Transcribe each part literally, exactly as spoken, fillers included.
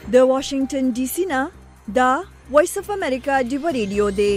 د واشنگټن ډي سي نه دا وایس اف امریکا دی ریډیو دی.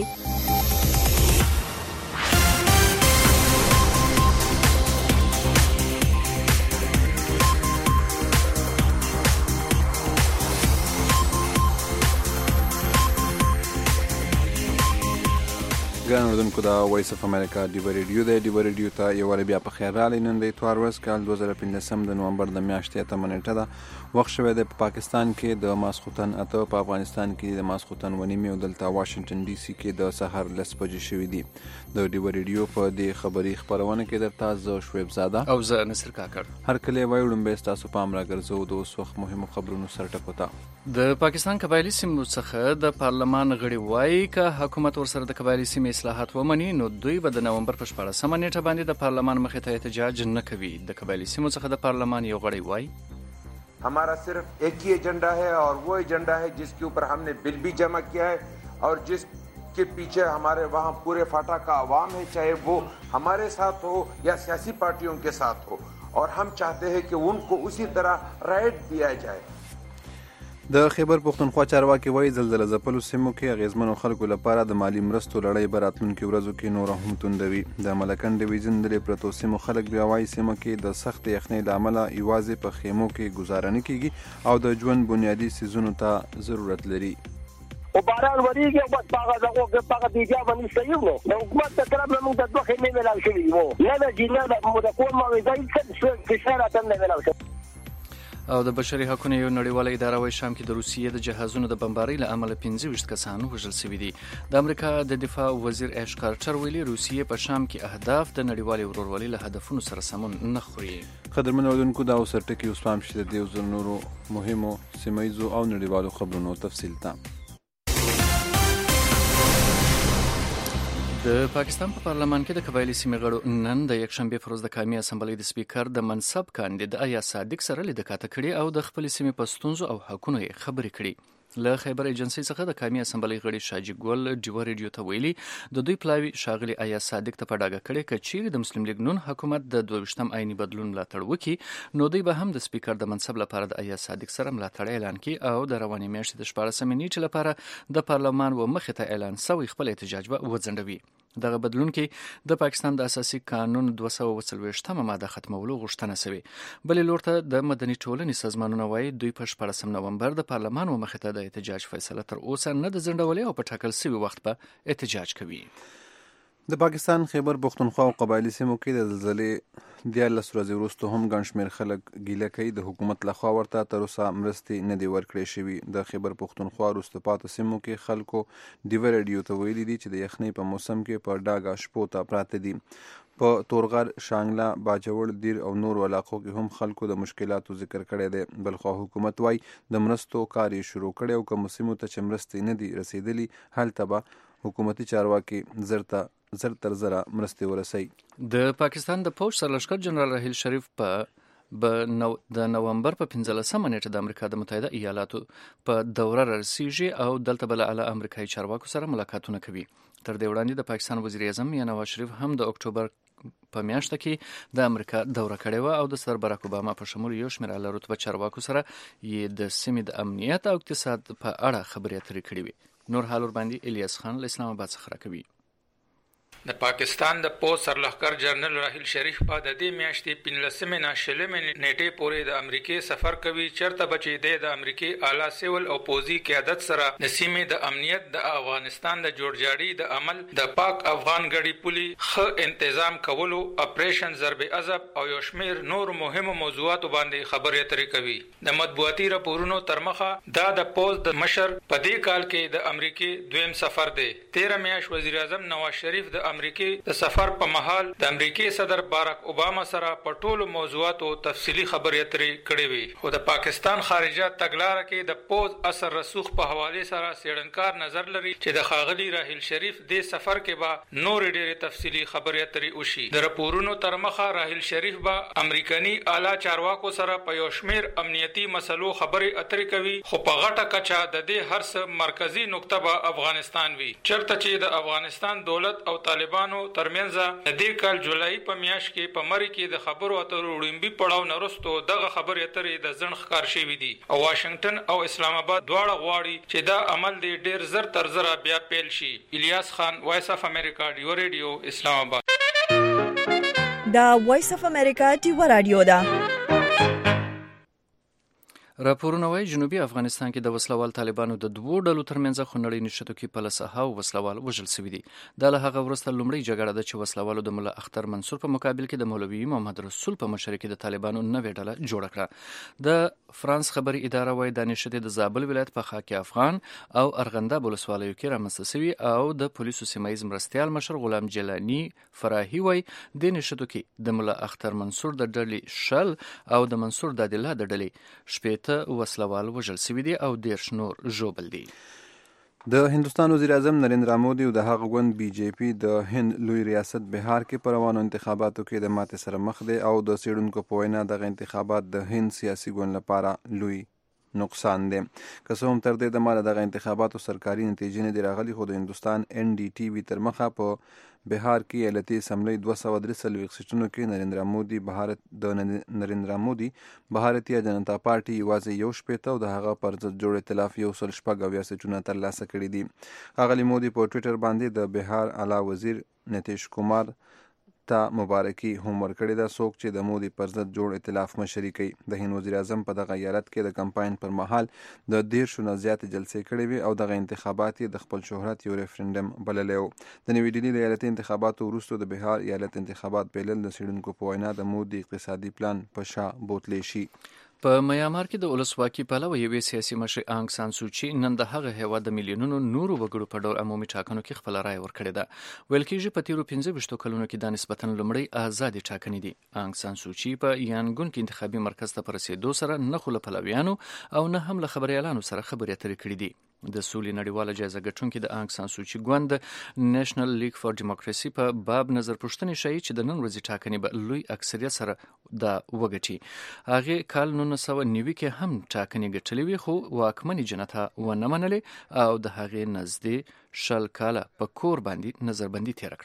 ګران اردوونکو دا وایس اف امریکا دی ریډیو دی. دی ریډیو ته یو وړ بیا په خیر راغلی. نن د اتوار ورځ کال دوه زره پنځلسم د نومبر د میاشتې اتمه نیټه ده. وخت شوی دی په پاکستان کې د ماسخوتن اته، په افغانستان کې د ماسخوتن ونې مې او دلته واشنگټن ډي سي کې د سهار لس بجې شوي دي. د دی ریډیو په دې خبري خبرونه کې درته زه شعیب زاده او زه نصر کاکړ هر کله وایو لومبه تاسو پام راګرځو د اوس وخت مهمو خبرونو سره ټکوتا. د پاکستان قبایلی سیمو څخه د پارلمان غړي وایي که حکومت ورسره د قبایلی سیمې اصلاحات ومني نو دوی به د نومبر په شپاړسمه نیټه باندې د پارلمان مخې ته احتجاج نه کوي. د قبایلی سیمو څخه د پارلمان یو غړی وایي हमारा सिर्फ एक ही एजेंडा है और वो एजेंडा है जिसके ऊपर हमने बिल भी जमा किया है और जिसके पीछे हमारे वहाँ पूरे फाटा का आवाम है, चाहे वो हमारे साथ हो या सियासी पार्टियों के साथ हो, और हम चाहते हैं कि उनको उसी तरह राइट दिया जाए. د خیبر پختونخوا چارواکي وایي زلزله ځپلو سیمو کې اغیزمنو خلکو لپاره د مالی مرستو لړۍ به راتلونکي ورځو کې نوره هم توندوي. د ملکن ډیویژن لرې پرتو سیمو خلک بیا وایي سیمه کې د سخت یخنۍ له امله یوازې په خیمو کې ګزاره نه کیږي او د ژوند بنیادي څیزونو ته ضرورت لري. او باران وریږي او بس هغه دغه هغه دیګه باندې صحیح نو د حکومت طرف نه موږ د دوه خیمې ملاو شوي وو نه د جنا د مدقون موعظه څه فشار اتم نه ملاو شوي. او د بشري حقوقو یو نړیواله اداره وايي شام کې د روسیې د جهازونو د بمبارۍ له امله پنځه ویشت کسان وژل شوي دي. د امریکا د دفاع وزیر ایش کارټر ویلي روسیې په شام کې اهداف د نړیوالې ورورولۍ له هدفونو سره سمون نه خوري. قدرمن اردوونکو دا اوس ټکی اوس پام شته د یو نورو مهمو سیمایزو او نړیوالو خبرونو تفصیل ته. د پاکستان په پارلمان کې د قبایلی سیمې غړو نن د یکشنبه پر ورځ د قومي اسمبلی د سپیکر د منصب کاندید آیا صادق سره لیدکاته کړي او د خپل سیمې په ستونزو او حقونو یې خبرې کړي. له خیبر ایجنسی څخه د قومي اسمبلی غړي شاجي ګل ډیو ریډیو ته ویلي د دوی پلاوی شاغلي آیا صادق ته په ډاګه کړي چې چیرې د مسلم لیگ نون حکومت د دوه ویشتم آئینی بدلون ملاتړ وکړي نو دوی به هم د سپیکر د منصب لپاره د آیا صادق سره ملاتړ اعلان کړي او د روانې میاشتې د شپاړسمې نیټې لپاره د پارلمان و مخې ته اعلان شوی خپل احتجاج به وځنډوي. دغه بدلون کې د پاکستان د اساسي قانون دوه سوه اووه څلوېښتمه ماده ختمولو غوښتنه شوې. بلې لور ته د مدني ټولنې سازمانونه وایي دوی په شپاړسم نومبر د پارلمان و مخې ته د احتجاج فیصله تر اوسه نه د ځنډولې او په ټاکل شوي وخت به احتجاج کوي. د پاکستان خیبر پختونخوا او قبایلی سیمو کې د زلزلې دیارلس ورځې وروسته هم ګڼ شمېر خلک ګیله کوي د حکومت لخوا ورته تر اوسه مرستې نه دي ورکړې شوي. د خیبر پختونخوا وروسته پاتې سیمو کې خلکو ډیو ریډیو ته ویلي دي چې د یخنۍ په موسم کې په ډاګه شپو ته پراته دي. په تورغر، شانګله، باجوړ، دیر او نور علاقو کې هم خلکو د مشکلاتو ذکر کړی دی. بلخو حکومت وایي د مرستو کار یې شروع کړی او کومو سیمو ته چې مرستې نه دي رسیدلي هلته به حکومتي چارواکي زرته زر تر زره مرستې ورسوي. د پاکستان د پوځ سرلښکر جنرال راحیل شریف په به نو د نومبر په پنځلسمه نیټه د امریکا د متحده ایالاتو په دوره رسیږي او دلته بل اعلی امریکایي چارواکو سره ملاقاتونه کوي. تر دې وړاندې د پاکستان وزیر اعظم یا نواز شریف هم د اکتوبر په میاشت کې د امریکا دوره کړې و او د صدر باراک اوباما په شمول یو شمېر اعلی رتبه چارواکو سره یې د سیمې د امنیت او اقتصاد په اړه خبرې اترې کړې وي. نور حال ورباندې الیاس خان له اسلام آباد څخه راکوي. د پاکستان د پوځ سرلښکر جنرال راحیل شریف په د دې میاشتې پنځلسمې نه شلمې نیټې پورې د امریکای سفر کوي چرته بچې د امریکای اعلی سیول او پوځي قیادت سره د سیمې د امنیت، د افغانستان د جوړجاړي د عمل، د پاک افغان غړي پولي ښه تنظیم کولو، اپریشن ضرب عذاب او یو شمېر نور مهمو موضوعاتو باندې خبرې اترې کوي. د مطبوعاتي راپورونو تر مخه دا د پوځ د مشر په دې کال کې د امریکای دویم سفر دی. تیره میاشت وزیر اعظم نواز شریف د امریکای د سفر په مهال د امریکای صدر باراک اوباما سره په ټولو موضوعاتو تفصیلی خبرې اترې کړې وي. خو د پاکستان خارجه تګلاره کې د پوز اثر رسوخ په حواله سره سیړنکار نظر لري چې د خاغلی راحیل شریف د سفر کې به نور ډېرې تفصیلی خبرې اترې وشي. د راپورونو تر مخه راحیل شریف به امریکایي اعلی چارواکو سره په یو شمېر امنیتي مسلو خبرې اترې کوي، خو په غټه کچه د دې هر څه مرکزی نقطه به افغانستان وي. چرته چې د افغانستان دولت او طالبانو ترمنځ د دې کال جولای په میاشت کې په مری کې د خبرو اترو وړاندې پړاو نرستو دغه خبرې اترې د ځن ښکار شوې دي او واشنگټن او اسلام آباد دواړه غواړي چې دا عمل دی ډیر زر تر زر بیا پیل شي. الیاس خان، وایس اف امریکا، ډیو ریډیو، اسلام آباد. دا وایس اف امریکا ډیو رادیو ده. راپورونه وايي جنوبي افغانستان کې د وسلوال طالبانو د دوو ډلو ترمنځ خونړۍ نښتو کې په لسهاو وسلوال وژل شوي دي. دا له هغه وروسته لومړۍ جګړه ده چې وسلوالو د ملا اختر منصور په مقابل کې د مولوي محمد رسول په مشرۍ کې د طالبانو نوې ډله جوړه کړه. د فرانس خبري اداره وايي دا نښتې د زابل ولایت په خاک افغان او ارغنداب ولسوالیو کې رامنځته شوي او د پولیسو سیمایي مرستیال مشر غلام جیلانی فراهي وايي د نښتو کې د ملا اختر منصور د ډلې شل او د منصور د الله د ډلې شپېته وسلوال وژل شوي دي او دیرش نور ژوبل دي. د هندوستان وزیر اعظم نریندرا مودي او د هغه ګوند بي جے پي د هند لوی ریاست بهار کې په روانو انتخاباتو کې د ماتې سره مخ دی او د څېړونکو په وینا دغه انتخابات د هند سیاسي ګوند لپاره لوی نقصان دی. که څه هم تر دې دمه دغه انتخاباتو سرکاري نتیجې نه دي راغلي، خو د هندوستان ان ډي ټي وي تر مخه په بهار کې ایالتي اسمبلی دوه سوه درې څلوېښت سیټونو کې نریندرا مودي بهارت د نریندرا مودي بهارتیه جنتا پارټي یوازې یو شپېته او د هغه پر ضد جوړ ائتلاف یو سل شپږ اویا سیټونه ترلاسه کړي دي. ښاغلي مودي په ټویټر باندې د بهار اعلی وزیر نتیش کمار ته مبارکي هم ورکړې ده، څوک چې د مودي پر ضد جوړ ائتلاف مشري کوي. د هند وزیر اعظم په دغه ایالت کې د کمپاین پر مهال د دیرشو نه زیاتې جلسې کړې وې او دغه انتخابات یې د خپل شهرت یو ریفرنډم بللی و. د نوې ډیلي د ایالتي انتخاباتو وروسته د بهار ایالت انتخابات پیلل د څېړونکو په وینا د مودي اقتصادي پلان په شا بوتلی شي. په میامار کې د ولسواکي پلوه یوې سیاسي مشرې آنګ سان سوچي نن د هغه هېواد د میلیونونو نورو وګړو په ډول عمومي ټاکنو کې خپله رایه ورکړې ده. ویل کېږي په تېرو پنځه ویشتو کلونو کې دا نسبتاً لومړۍ ازادې ټاکنې دي. آنګ سان سوچي په یانګون کې انتخابي مرکز ته په رسېدو سره نه خو له پلویانو او نه هم له خبریالانو سره خبرې اترې کړې دي. د سولې نړیواله جایزه ګټونکي د آنګ سان سوچي ګوند نېشنل لیګ فار ډیموکراسي په باب نظر پوښتنې ښیي چې د نن ورځې ټاکنې به لوی اکثریت سره دا وګټي. هغې کال نولس سوه نوي کې هم ټاکنې ګټلې وي، خو واکمنې جنتا ونه منلې او د هغې نږدې شل کاله په کور باندې نظربندي تېره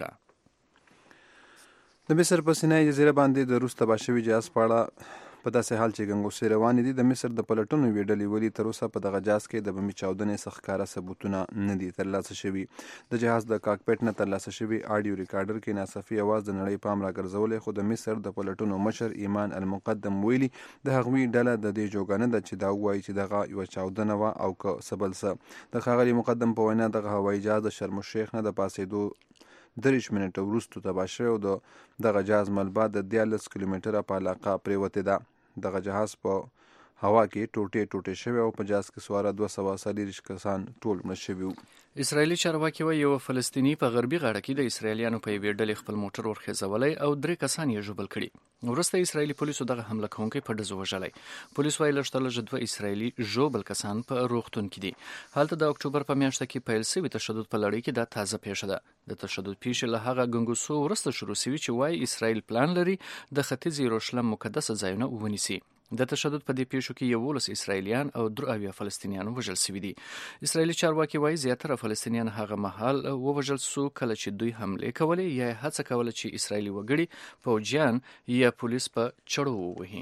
کړه. د مصر په سینای جزیره باندې د روس تباه شوي جهاز په اړه په داسې حال چې ګنګوسې روانې دي، د مصر د پلټنو یوې ډلې ولي تر اوسه په دغه جهاز کې د بمي چاودنې څخه ښکاره ثبوتونه نه دي ترلاسه شوي. د جهاز د کاکپټ نه ترلاسه شوي آډیو ریکارډر کې ناڅاپي اواز د نړۍ پام راګرځولی، خو د مصر د پلټنو مشر ایمان المقدم ویلي د هغوی ډله د دې جوګه نه ده چې دا ووایي چې دغه یوه چاودنه وه او که څه بل څه. د ښاغلي مقدم په وینا دغه هوایي جهاز د شرم الشیخ نه د پاسېدو دېرش منټه وروسته تباه شوی او د دغه جهاز ملبا د دیارلس کیلومتره په علاقه پرېوتې ده. دغه جهاز په هوا کې ټوټې ټوټې شوی او په جهاز کې سواره دوه سوه څلېرویشت کسان ټول مړه شوي وو. اسرائیلي چارواکي وایي یوه فلسطیني په غربي غاړه کې د اسرائیلیانو په یوې ډلې خپل موټر ورخیزولی او درې کسان یې ژوبل کړي. وروسته اسرائیلي پولیسو دغه حمله کوونکی په ډزو وژلی. پولیس وایي لږ تر لږه دوه اسرائیلي ژوبل کسان په روغتون کې دي. هلته د اکتوبر په میاشته کې پیل سوي تشدد په لړۍ کې دا تازه پیښه ده. د تشدد پیښې له هغه ګنګوسو وروسته شروع سوي چې وایي اسرائیل پلان لري د ختیځ یروشلم مقدسه ځایونه ونیسي. د تشدد په دې پیښو کې یولس اسرائیلیان او درې اویا فلسطینیان وژل شوي دي. اسرائیلي چارواکي وایي زیاتره فلسطینیان هغه مهال ووژل سو کله چې دوی حملې کولې یا هڅه کوله چې اسرائیلي وګړي پوځیان یا پولیس په چړو ووهي.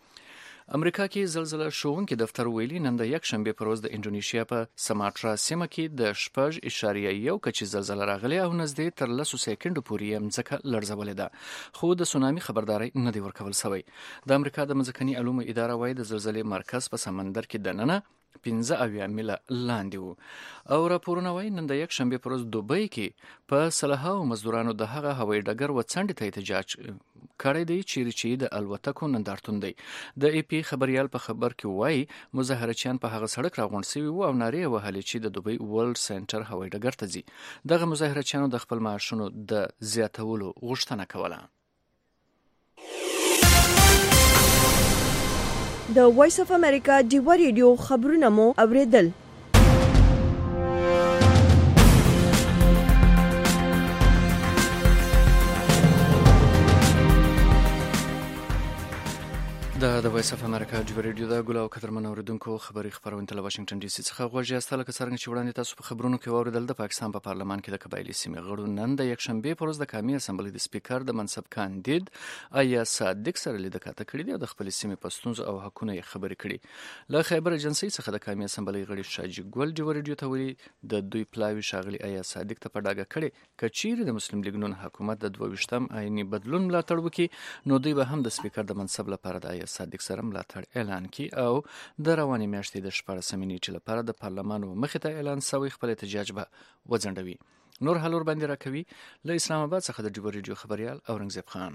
امریکا کې زلزله شوونکي دفتر ویلي نن د یک شنبې پر ورځ د انډونیشیا په سماټرا سیمه کې د شپږ اشاریه یو کچې زلزله راغلې او نږدې تر لسو سیکنډو پورې یې مځکه لړزولې ده، خو د سونامي خبرداری نه دی ورکول شوی. د امریکا د مځکني علومو اداره وایي د زلزلې مرکز په سمندر کې دننه پنځه اویا میله لاندې وو او راپورونه وایي نن د یک شنبې پر ورځ دوبۍ کې په سلهاوو مزدورانو د هغه هوایي ډګر وڅنډې ته احتجاج کړی دی چیرې چې د الوتکو نندارتون دی. د ای پی خبریال په خبر کې وایي مظاهرچیان په هغه سړک راغونډ سوي وو او نارې یې وهلې چې د دوبۍ ورلډ سنټر هوایي ډګر ته ځي. دغه مظاهرچیانو د خپل معاشونو د زیاتولو غوښتنه کوله. د وایس اف امریکا ډیو ریډیو خبرونه مو اوریدل. د د وایس اف امریکا جوړ ریډیو دا ګل او قدرمن اوریدونکو خبري خبرونه ته واشنگټن ډي سي څخه غوږی استاله کسرنګ چې وړاندې تاسو په خبرونو کې اوریدل د پاکستان په پارلمان کې د قبایلی سیمې غړو نن د یک شنبه پر ورځ د قومي اسمبلی د سپیکر د منصب کاندید آیا صادق سره لید کاته کړی دی او د خپل سیمې پښتونز او حقونه یې خبرې کړي له خیبر ایجنسی څخه د قومي اسمبلی غړي شاجي ګل جوړ ریډیو ته ویلي د دوی پلاوی شاغلي آیا صادق ته په ډاګه کړي کچیر د مسلم لیگ نون حکومت د دوه ویشتم آئینی بدلون ملاتړ وکړي نو دوی به هم د سپیکر د منصب لپاره د آیا صادق سره ملاتړ اعلان کی او د رواني میاشتې د شپږمې نیټې لپاره د پارلمان مخې ته اعلان شوی خپل احتجاج به وځنډوي. نور حلور باندې راکوي له اسلام آباد څخه د جوړ ریډیو خبريال اورنګزیب خان.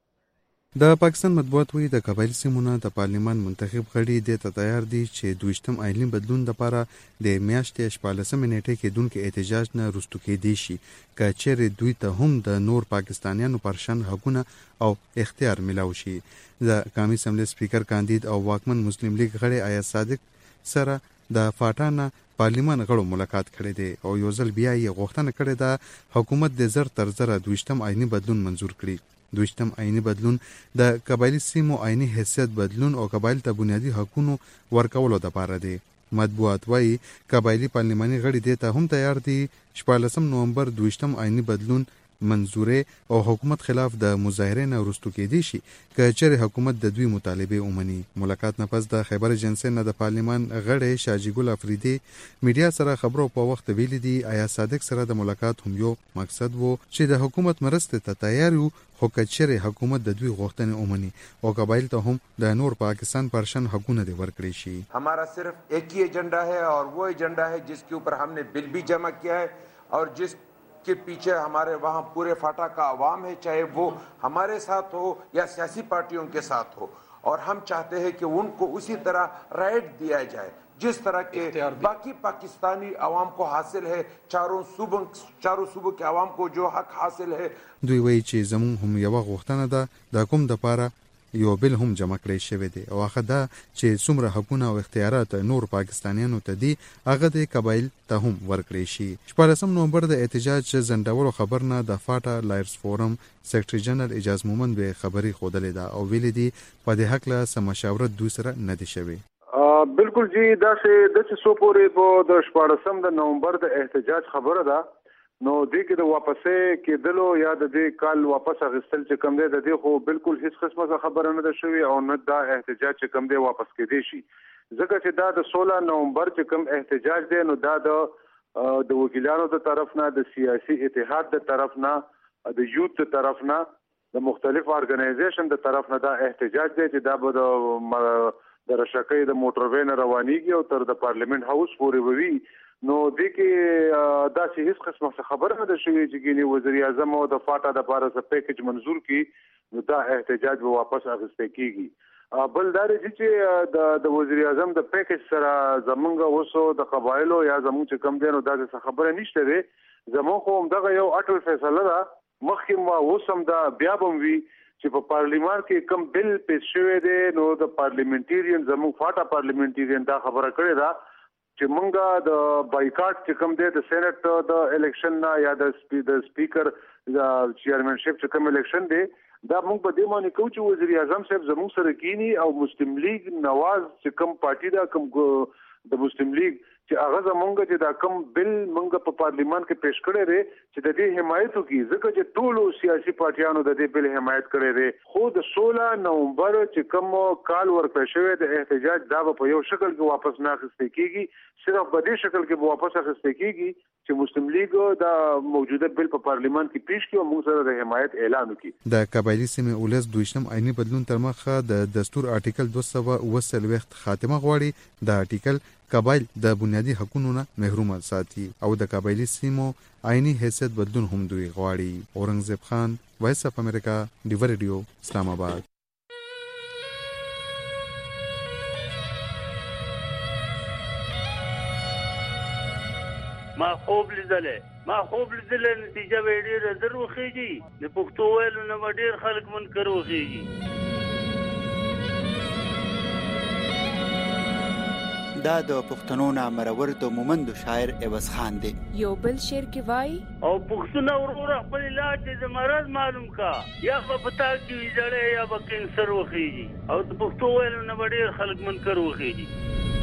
د پاکستان مطبوعات وی د قبایل سیمونه د پارلیمان منتخب غړي د ته تیار دي چې دویشتم آئینی بدلون لپاره د میاشتې شپږمې نیټې کې دونکو احتجاج نه رستو کې دي شي کچېره دوی ته هم د نور پاکستانیانو پرشن حقونه او اختیار ملاوي شي. د قومي اسمبلی سپیکر کاندید او واکمن مسلم لیگ غړي آیا صادق سره د فاټانه پارلیمان غړو ملاقات کړی دی او یو ځل بیا یې غوښتنه کړې ده حکومت د زر تر زر دویشتم آئینی بدلون منزور کړي. دویشتم آئینی بدلون د قبایلی سیمو آئینی حیثیت بدلون او قبایل ته بنیادی حقوقو ورکولو لپاره دی. مطبوعات وايي قبایلی پارلماني غړي دې ته هم تیار دي شپږم نومبر دویشتم آئینی بدلون منزوره او حکومت خلاف د مظاهره نه ورستو کې دي شي کچېره حکومت د دوی مطالبه ومني. ملاقات نه پس د خیبر ایجنسی نه د پارلمان غړي شاجي ګل افریدي میډیا سره خبرو په وخت ویل دي آیا صادق سره د ملاقات هم یو مقصد وو چې د حکومت مرسته ته تیار یو خو کچېره حکومت د دوی غوښتنې ومني او قبایل ته هم د نور پاکستان پرشن حقونه دی ورکړي شي. हमारा सिर्फ एक ही एजेंडा है और वो एजेंडा है जिसके ऊपर हमने बिल भी जमा किया है और जिस के पीछे हमारे वहाँ पूरे फाटा का अवाम है चाहे वो हमारे साथ हो या सियासी पार्टियों के साथ हो और हम चाहते हैं कि उनको उसी तरह राइट दिया जाए जिस तरह के बाकी पाकिस्तानी अवाम को हासिल है चारों सूबों चारों सूबों के अवाम को जो हक हासिल है. دوی وایي چې زمون هم یو غوښتنه ده د کوم د پاره یو بل هم جمع کړی شوی دی او هغه دا چې څومره حقوقونه او اختیارات نور پاکستانیانو ته دي هغه د قبایل ته هم ورکړي شي. شپږم نومبر د احتجاج زندولو خبر نه د فاټا لایرز فورم سیکریټری جنرال اجاز مومند به خبري خودلې ده او ویل دي په دې حق له سم مشاورت دوی سره نه دي شوی. بالکل جی دا چې د څه سو پورې په د شپږم د نومبر د احتجاج خبره ده نو دې کې د واپسې کېدلو یا د دې کال واپس اخیستل چې کم دی د دې خو بالکل هیڅ قسمه خبره نه ده شوې او نه دا احتجاج چې کم دی واپس کېدی شي ځکه چې دا د سولہ نومبر چې کم احتجاج دی نو دا د د وکیلانو د طرف نه د سیاسي اتحاد د طرف نه د یوت د طرف نه د مختلف ارګنایزیشن د طرف نه دا احتجاج دی چې دا به د د رشکې د موټر وین روانيږي او تر د پارلیمنت هاوس پورې ووي نو د کې دا چې هیڅ قسمه خبره نه ده شوې چې ګینه وزیر اعظم او د فاټا د لپاره څه پیکج منزور کړي نو دا احتجاج به واپس اخیستل کیږي. بل دا چې د د وزیر اعظم د پیکج سره زمونږ وسو د قبایلو یا زمونږ چې کم دي نو دا څه خبره نشته ده زموږ خو دغه یو اټل فیصله ده مخکې ما وسم دا بیا بم وی چې په پارلیمان کې کم بل پیش شوی دی نو د پارلیمنټریان زموږ فاټا پارلیمنټریان دا خبره کړې ده چې مونږه د بایکاټ چې کوم دی د سېنات د الیکشن نه یا د سپیکر د چیرمنشپ چې کوم الیکشن دی دا مونږ په دې معنی کوو چې وزیر اعظم صاحب زموږ سره کینی او مسلم لیگ نواز چې کوم پارټي دا کوم د مسلم لیگ چې هغه زمونږ چې دا کوم بل مونږ په پارلیمان کې پیش کړی دی چې د دې حمایت وکړي ځکه چې ټول سیاسي پارټیانو د دې بل حمایت کړی دی خو د سولہ نومبر چې کوم کال ورکړی شوی د احتجاج دا په یو شکل کې واپس نه اخیستل کیږي صرف په دې شکل کې واپس اخیستل کیږي چې مسلم لیگ دا موجوده بل په پارلیمان کې پیش کړي او موږ سره د حمایت اعلان وکړي. د قبایلی سیمې ولس دویشتم آئینی بدلون تر مخه د دستور آرټیکل دوه سوه اوه څلوېښت خاتمه غواړي. د آرټیکل قبایل د بنیادی حقوقو نه محروم ساتي او د قبایلی سیمو آئینی حیثیت بدلون هم دوی غواړي. اورنګزیب خان وایس اف امریکا ډیو ریډیو اسلام آباد. ما خوب لیدلې ما خوب لیدلې نتیجه به ډېره زر وخیږي د پښتو ویلو نه به ډېر خلک منکر وخیږي. دا د پښتنو نامرور د مومند شاعر عوض خان دی. یو بل شعر کې وای او پښتون ورور خپل علاج د مرض معلوم کا یا په پتا کې جړې یا په کینسر وخیږي او د پښتو ویل نه ډېر خلک منکر وخیږي.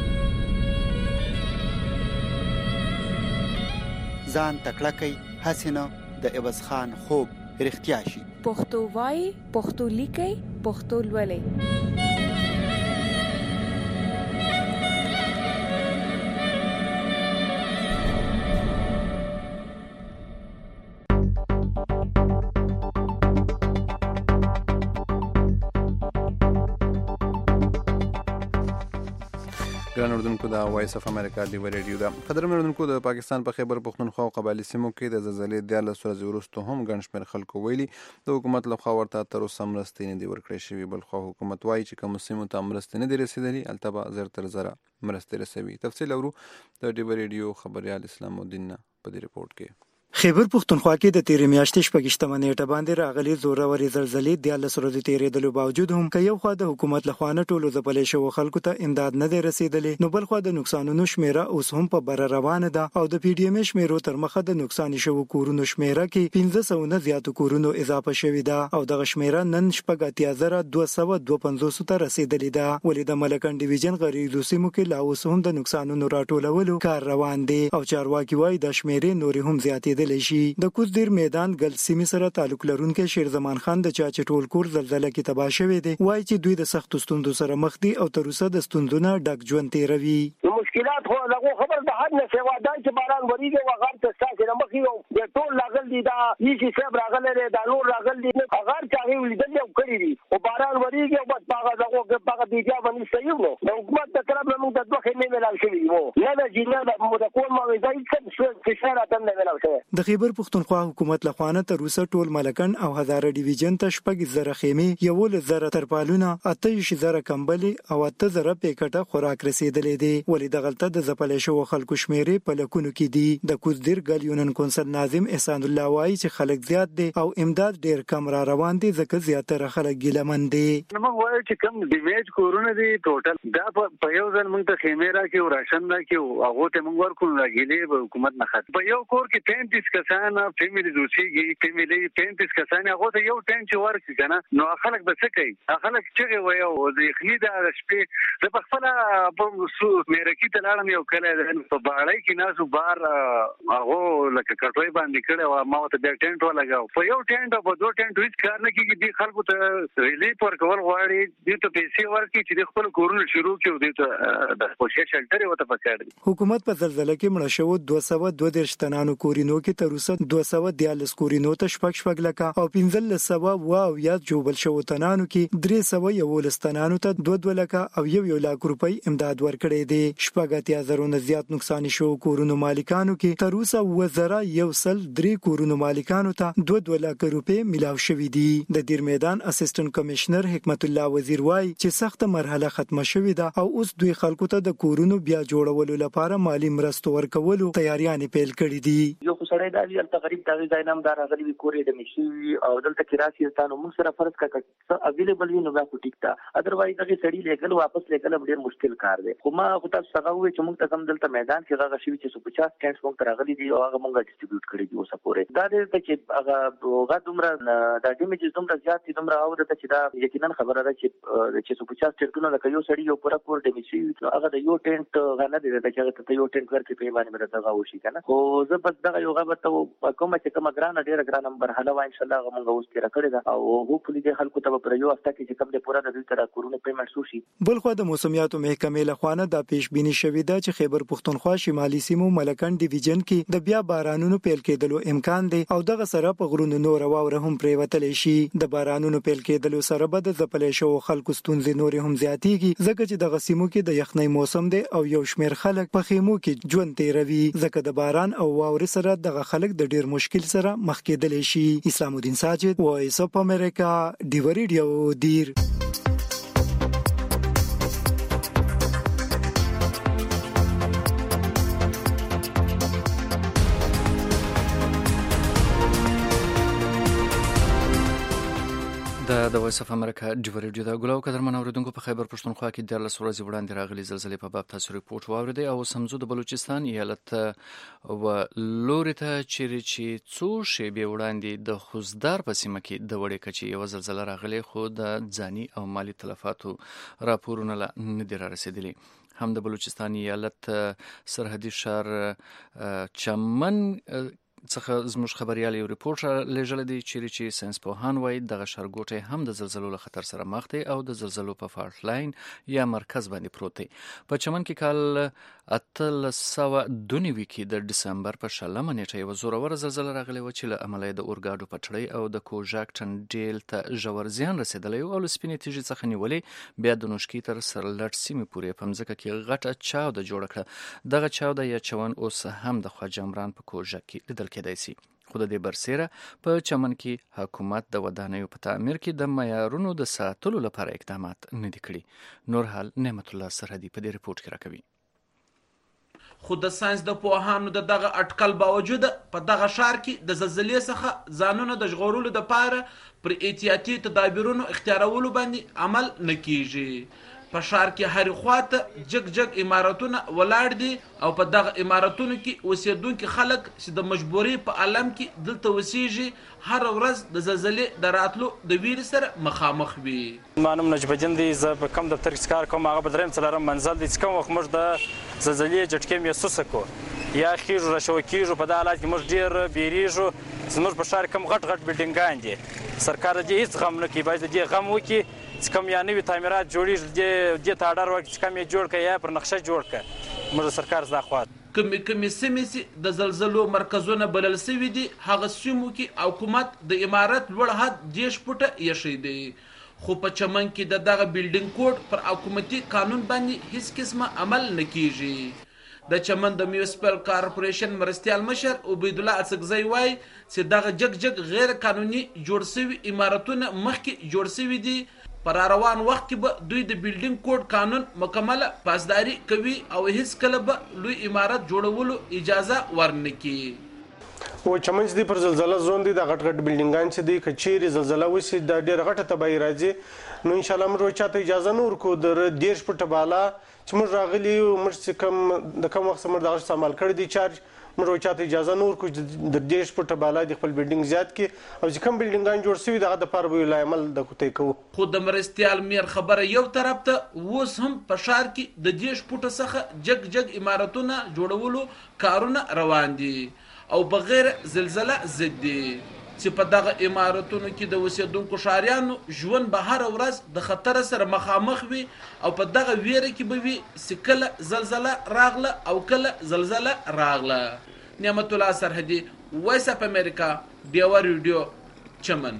ځان تکړه کوي حسینه د عوض خان خوب رښتیا شي. پښتو وای پښتو لیکي پښتو لولي. ګران اردوونکو د وایس اف امریکا ډیو ریډیو دا قدرمن اردوونکو د پاکستان په خیبر پختونخوا او قبایلی سیمو کې د زلزلې دیارلس ورځې وروسته هم ګڼ شمېر خلکو ویلي د حکومت لخوا ورته تر اوسه مرستې نه دي ورکړې شوي، بل خو حکومت وایي چې کومو سیمو ته مرستې نه دي رسېدلي هلته به زر تر زره مرستې رسوي. تفصیل اورو د ډیو ریډیو خبریال اسلام الدین نه په دې رپورټ کې. خیبر پختونخوا کې د تیرې میاشتې شپږشتمه نیټه باندې راغلي زورورې زلزلې دیارلس ورځې تېرېدلو باوجود هم که یو خوا د حکومت لخوا نه ټولو ځپلې شوو خلکو ته امداد نه دی رسېدلی، نو بل خوا د نقصانونو شمېره اوس هم په بره روانه ده او د پی ډي ایم شمېرو تر مخه د نقصان شوو کورونو شمېره کې پنځه سوه نه زیاتو کورونو اضافه شوې ده او دغه شمېره نن شپږ اتیا زره دوه سوه دوه پنځوسو ته رسېدلې ده. ولې د ملکن ډیویژن غریزو سیمو کې لا اوس هم د نقصانونو راټولولو کار روان دی او چارواکي وایي دا شمېرې نورې هم زیاتېدلی شي. د کوزدیر میدان ګل سیمې سره تعلق لرونکي شیر زمان خان د چا چې ټول کور زلزلې کې تباه شوی دی وایي چې دوی د سختو ستونزو سره مخ دي او تر اوسه د ستونزو نه ډک ژوند تیروي. مشکلات خو دغه خبر د حد نه سوا دا چې باران وریږي او غر ته ستاسو نه مخ یو د ټول لاغل دي دا هیڅ صاحب راغله دی دا نور راغل دي غر چاغي ولیدل یو کړی دي او باران وریږي او بس هغه دغه هغه دیجا باندې صحیح نو د حکومت د طرف نه موږ د دوه خېمې ملال شوی وو نه د جنا د مدقول ماویزای څه څه څه راته نه ملال شوی. د خیبر پختونخوا حکومت لخوانه تر اوسه ټول ملکن او هزاره ډیویژن ته شپږ زره خیمې یول زره ترپالونه اتهش زره کمبلي او اته زره پیکټه خوراک رسیدلې دي. ولې د غلطه د زپلې شو خلکو شمیرې په لکونو کې دي. د کوزدیر ګل یونن کونسل ناظم احسان الله وایي چې خلک زیات دي او امداد ډیر کم را روان دي ځکه زیاتره خلک ګیلمن دي. موږ وایو چې کم ډیمیج کورونه دي ټوټل دا په یو ځل موږ ته خیمې راکې او راشن راکې او هغه ته موږ ورکو راګیلې به حکومت نه خاطر په یو کور کې پینتیس کسان فیملی دوسیږي فیملی پینتیس کسان هغه ته یو ټینچ ورکړي کنه نو خلک به څه کوي خلک چې وایي او د اخلي د شپې د خپل په سو میرکی ته لاړم یو کله په باړای کې ناسو بار هغه لکه کټوي باندې کړه او ما ته د ټینټ ولګاو په یو ټینټ او په دوه ټینټ هیڅ کار نه کیږي د خلکو ته ریلیف ورکول غواړي د ته پیسې ورکړي چې د خپل کورونه شروع کړي د ته د خوشي شلټر وته پکړي. حکومت په زلزلې کې مړ شو دوه سوه دوه دیرش تنانو کورینو کې تر اوسه دوه سوه دیارلس کورینو ته شپږ شپږ لکه او پنځلس سوه واو یا جوبل شو تنانو کې درې سوه یولس تنانو ته دوه دوه لکه او یو یو لاک روپۍ امداد ورکړي دي. شپږ اتیا زره نه زیات نقصان شو کورونو مالکانو کې تر اوسه وزره یو سل درې کورونو مالکانو ته دوه دوه لک روپۍ ملاو شوې دي. د دیر میدان اسسټنټ کمشنر حکمت الله وزیر وایي چې سخت مرحله ختمه شوې ده او اوس دوی خلکو ته د کورونو بیا جوړولو لپاره مالی مرستو ورکولو تیاریانې پیل کړې دي. یو خسړې د دې تقریبا د ځاینام دار غلي کورې د مشي او دلته کې راسي تاسو موږ سره فرض کړه اویلیبل وي نو بیا کو ټیک تا اذروایز دغه سړی لیکل واپس لیکل ډیر مشکل کار دی. خو ما خو تاسو څنګه وې چې موږ ته کم دلته میدان کې هغه شی چې پچاس ټینټس موږ تر غلي دي او هغه موږ ډیسټریبیوټ کړی دي اوسه پورې دا دې چې هغه هغه دومره د ډیمیج دومره زیات دي دومره او د چې دا یقینا خبره ده چې چې پچاس ټینټونه لکه یو سړی یو پورا پور ډیمیج شي هغه د یو ټینټ غنه دی چې هغه ته یو ټینټ ورکې په باندې مرته غاو شي کنه. خو زه بس دغه یو غبر ته کومه چې کومه ګرانه ډیره ګرانه مرحله وای ان شاء الله موږ اوس کې راکړی دا او هوپلی د خلکو ته پر یو هفته کې چې کوم د پورا د دوی تر کورونه پیمنټ شو شي. بل خو د موسمیاتو محکمې لخوانه د پیش بینی شوې ده چې خیبر پختونخوا شمالي سیمو ملکن ډیویژن کې د بیا بارانونو پیل کېدلو امکان دی او دغه سره په غرونو نور واوره هم پریوتلې شي. د بارانونو پیل کېدلو سره به د زپلې شو خلکو ستونزې نور هم زیاتېږي ځکه چې دغه سیمو کې د یخنۍ موسم دی او یو شمېر خلک په خیمو کې ژوند تیروي ځکه د باران او واورې سره دغه خلک د ډیر مشکل سره مخ کېدلی شي. اسلام الدین ساجد وایس اف امریکا ډیو ریډیو دیر. د د وایس اف امریکا ډیو ریډیو د ګلو قدرمن اوریدونکو په خیبر پښتونخوا کې د لس ورځې وړاندې راغلي زلزلې په باب تاسو ریپورت واوریدئ او سمزو د بلوچستان ایالت و لوري ته چیرې چې څو شیبې وړاندې د خوزدار په سیمه کې د وړې کچې یو زلزلہ راغلی خو د ځاني او مالی تلفاتو راپورونه نه دي رارسېدلي. هم د بلوچستان ایالت سرحدي ښار چمن څخه زموږ خبريال یو ریپورت لېږلی دی چیرې چې ساینس پوهان وایي دغه ښارګوټی هم د زلزلو له خطر سره مخ دی او د زلزلو په فالټ لاین یا مرکز باندې پروت دی. په چمن کې کال اتلس سوه دوه نوي کې د ډسمبر په شلمه نیټه یوه زوروره زلزله راغلې وه چې له امله یې د اورګاډو پټړۍ او د کوژاک ټنډیل ته ژور زیان رسېدلی و او له سپینې تیږې څخه نیولې بیا د نوشکي تر سرلټ سیمې پورې په مځکه کې غټه چاوده جوړه کړه. دغه چاوده یا چون اوس هم د خواجه عمران په کوژاک کې لیدل کېدای شي. خو د دې برسېره په چمن کې حکومت د ودانیو په تعمیر کې د معیارونو د ساتلو لپاره اقدامات نه دي کړي. نور حال نعمت الله سرحدي په دې ریپورت کې راکوي. خو د ساينس د پوهانو د دغه اټکل باوجود په دغه ښار کې د زلزلې څخه ځانونه د ژغورلو لپاره پر احتیاطي تدابیرونو اختیارولو باندې عمل نه کیږي. په ښار کې هر خواته جګ جګ عمارتونه ولاړ دي او په دغه عمارتونو کې اوسېدونکي خلک چې د مجبوري په عالم کې دلته اوسېږي هر ورځ د زلزلې د راتلو د ویرې سره مخامخ وي. ما نوم نجیب الدین دی. زه په کوم دفتر کې کار کوم هغه په درېیم څلورم منزل دی چې کوم وخت موږ د زلزلې جټکې محسوسه کړو یا خیږو راشوه کېږو په دغه حالات کې موږ ډېر بیریږو. زموږ په ښار کوم غټ غټ بلډینګان دي سرکار د دې هېڅ غم نه کوي باید د دې غم وکړي چې کوم یا نوي تعمیرات جوړېږي دې ته اډر ورکړي چې کوم یې جوړ کړه یا پر نقشه جوړ کړه. موږ د سرکار زدا خوا کمې کمې سیمې چې د زلزلو مرکزونه بلل سوي دي هغه سیمو کې حکومت د عمارت لوړ حد دېرش فوټه ایښی دی. خو په چمن کې د دغه بلډینګ کوډ پر حکومتي قانون باندې هیڅ قسمه عمل نه کیږي. د چمن د میونسپل کارپوریشن مرستیال مشر عبیدالله اڅکزی وایي چې دغه جګ جګ غیر قانوني جوړ سوي عمارتونه مخکې جوړ سوي دي. پر روان وخت کې به دوی د بلډینګ کوډ قانون مکمله پاسداري کوي او هیڅ کله به لوی عمارت جوړولو اجازه ورنکړي. و چمن چې دی پر زلزله زون دي د غټ غټ بلډینګان چې دی که چیرې زلزله وشي د ډېره غټه تباهي راځي نو انشاءالله موږ چاته اجازه نه ورکوو د دېرش فوټه بالا چې موږ راغلي یو موږ چې کوم د کوم وخت څخه موږ دغه استعمال کړی دی چارج موږ چاته اجازه نه ورکوو چې د دېرش فوټه بالا د خپل بلډینګ زیات کړي او چې کوم بلډینګان جوړ سوي دغه دپاره به یو عمل د کوتی کوو. خو د مرستیال میر خبره یو طرف ته اوس هم په ښار کې د دېرش فوټه څخه جګ جګ عمارتونه جوړولو کارونه روان دي او بغیر زلزله ضد دي چې په دغه عمارتونو کې د اوسېدونکو ښاریانو ژوند به هره ورځ د خطر سره مخامخ وي او په دغه ویره کې به وي چې کله زلزله راغله او کله زلزله راغله. نعمت الله سرحدي وایس اف امریکا ډیوا ریډیو چمن.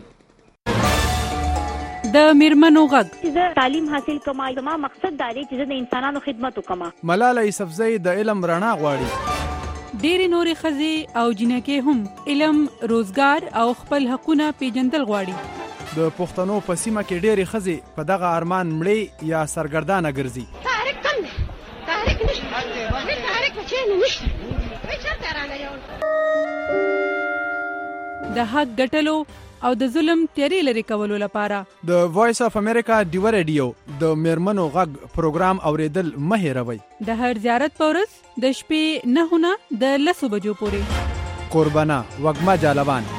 د میرمنو غږ زه تعلیم حاصل کوم زما مقصد دا دی چې زه د انسانانو خدمت وکم. ملاله یوسفزۍ د علم رڼا غواړي. ډېرې نورې ښځې او جنکې هم علم روزګار او خپل حقونه پیژندل غواړي. د پښتنو په سیمه کې ډېرې ښځې په دغه ارمان مړې یا سرګردانه ګرځي. تحریک کم دی تحریک نشته تحریک چېرې نشته چېرته رانه د حق ګټلو او د ظلم تیری لري کولو لپاره د وایس اف امریکا ډیو ریډیو د میرمنو غږ پروګرام اوریدل مه هېروئ. د هر زیارت په ورځ د شپې نهه نه د لسو بجو پورې. قربانه وږمه جالبان.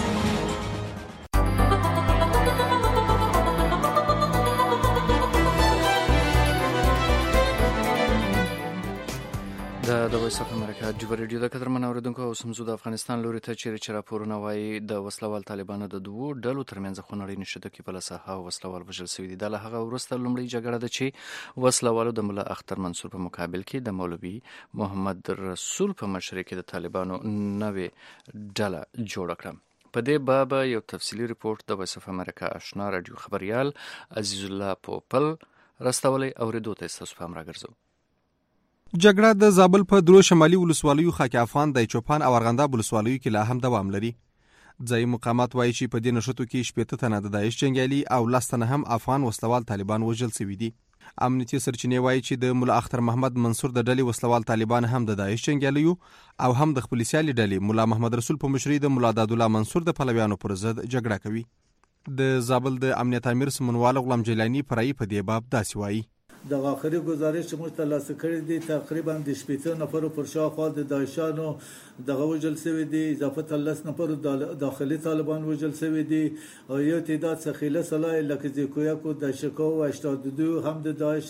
د وایس اف امریکا ډیو ریډیو د قدرمن اوریدونکو او سمزو د افغانستان لوري ته چیرې چې راپورونه وایي د وسلوال طالبانو د دوو ډلو ترمنځ خونړۍ نښته کې په لسه او وسلوال وژل شوي دي. دا له هغه وروسته لومړۍ جګړه ده چې وسلوالو د ملا اختر منصور په مقابل کې د مولوي محمد رسول په مشرۍ کې د طالبانو نوې ډله جوړه کړه. په دې باب یو تفصیلي ریپورت د وایس اف امریکا آشنا رادیو خبريال عزیز الله پوپل راستولی اوریدو ته ستاسو پام راګرځو. جګړه د زابل په درو شمالي ولسوالیو خاک افغان د چوپان او ارغنداب ولسوالیو کې لا هم دوام لري. ځایي مقامات وایي چې په دې نښتو کې شپېته تنه د داعش جنګیالي او لس تنه هم افغان وسلوال طالبان وژل شوي دي. امنیتي سرچینې وایي چې د ملا اختر محمد منصور د ډلې وسلوال طالبان هم د داعش جنګیالیو او هم د خپل سیالي ډلې ملا محمد رسول په مشرۍ د ملا داد الله منصور د پلویانو پر ضد جګړه کوي. د زابل د امنیت امیر سمنوال غلام جیلانی فرعي په دې باب داسې وایي. د آخري گزارش چې موږ ترلاسه کړی دی تقریبا د شپېته نفرو پر شاوخوا د داعشانو دغه وژل شوي دي، اضافه تر لس نفرو داخلي طالبان وژل شوي دي او یو تعداد څخیله سلاح لکه زیکویاکو د شکو و هشتاد و دو هم د داعش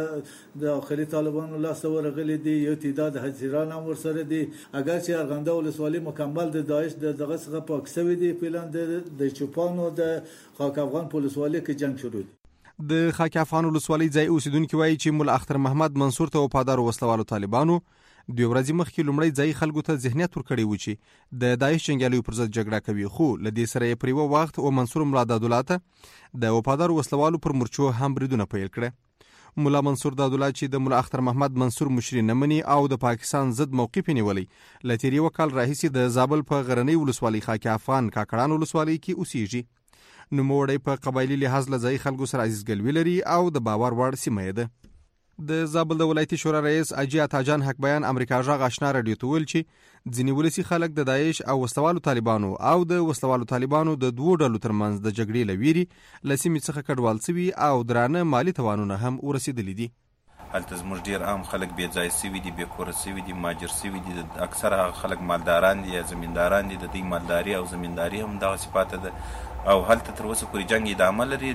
څخه داخلي طالبانو لاسته ورغلي دي، یو تعداد حزیران هم ورسره دي. اگر چې ارغنده ولسوالي مکمل د داعش د دغه څخه پاک شوي دي، فعلا د چوپانو د خاک افغان په ولسوالۍ کې جنگ شروع دي. د خاک افغان ولسوالۍ ځای اوسیدونکي وایي چې ملا اختر محمد منصور ته وفادارو وسلوالو طالبانو دوی ورځې مخکې لومړی ځای خلکو ته ذهنیت ورکړی و چې د داعش جنګیالیو پر ضد جګړه کوي، خو له دې سره یې پر یوه وخت او منصور ملا دادالله ته د وفادارو وسلوالو پر مرچو هم بریدونه پیل کړه. ملا منصور دادالله چې د ملا اختر محمد منصور مشري نه مني او د پاکستان ضد موقف یې نیولی، له تېر یوه کال راهیسې د زابل په غرنۍ ولسوالۍ خاک افغان کاکړان ولسوالۍ کې اوسیږي. نوموړی په قبایلي لحاظ له ځایي خلکو سره عزیزګلوي لري او د باور وړ سیمه ده. د زابل د ولایتي شورا رئیس اجي عطاجان حق بیان امریکا غږ آشنا رادیو ته ویل چې ځینې ولسي خلک د داعش او وسلوالو طالبانو او د وسلوالو طالبانو د دوو ډلو ترمنځ د جګړې له ویرې له سیمې څخه کډوال شوي او درانه مالي توانونه هم ورسېدلي دي. هلته زموږ ډېر عام خلک بې ځایه شوي دي، بې کوره شوي دي، مهاجر شوي دي. اکثره هغه خلک مالداران دي یا زمینداران دي. د دوی مالداري او زمینداري هم دغسې پاته ده او هلته تر اوسه پورې جنګ ادامه لري.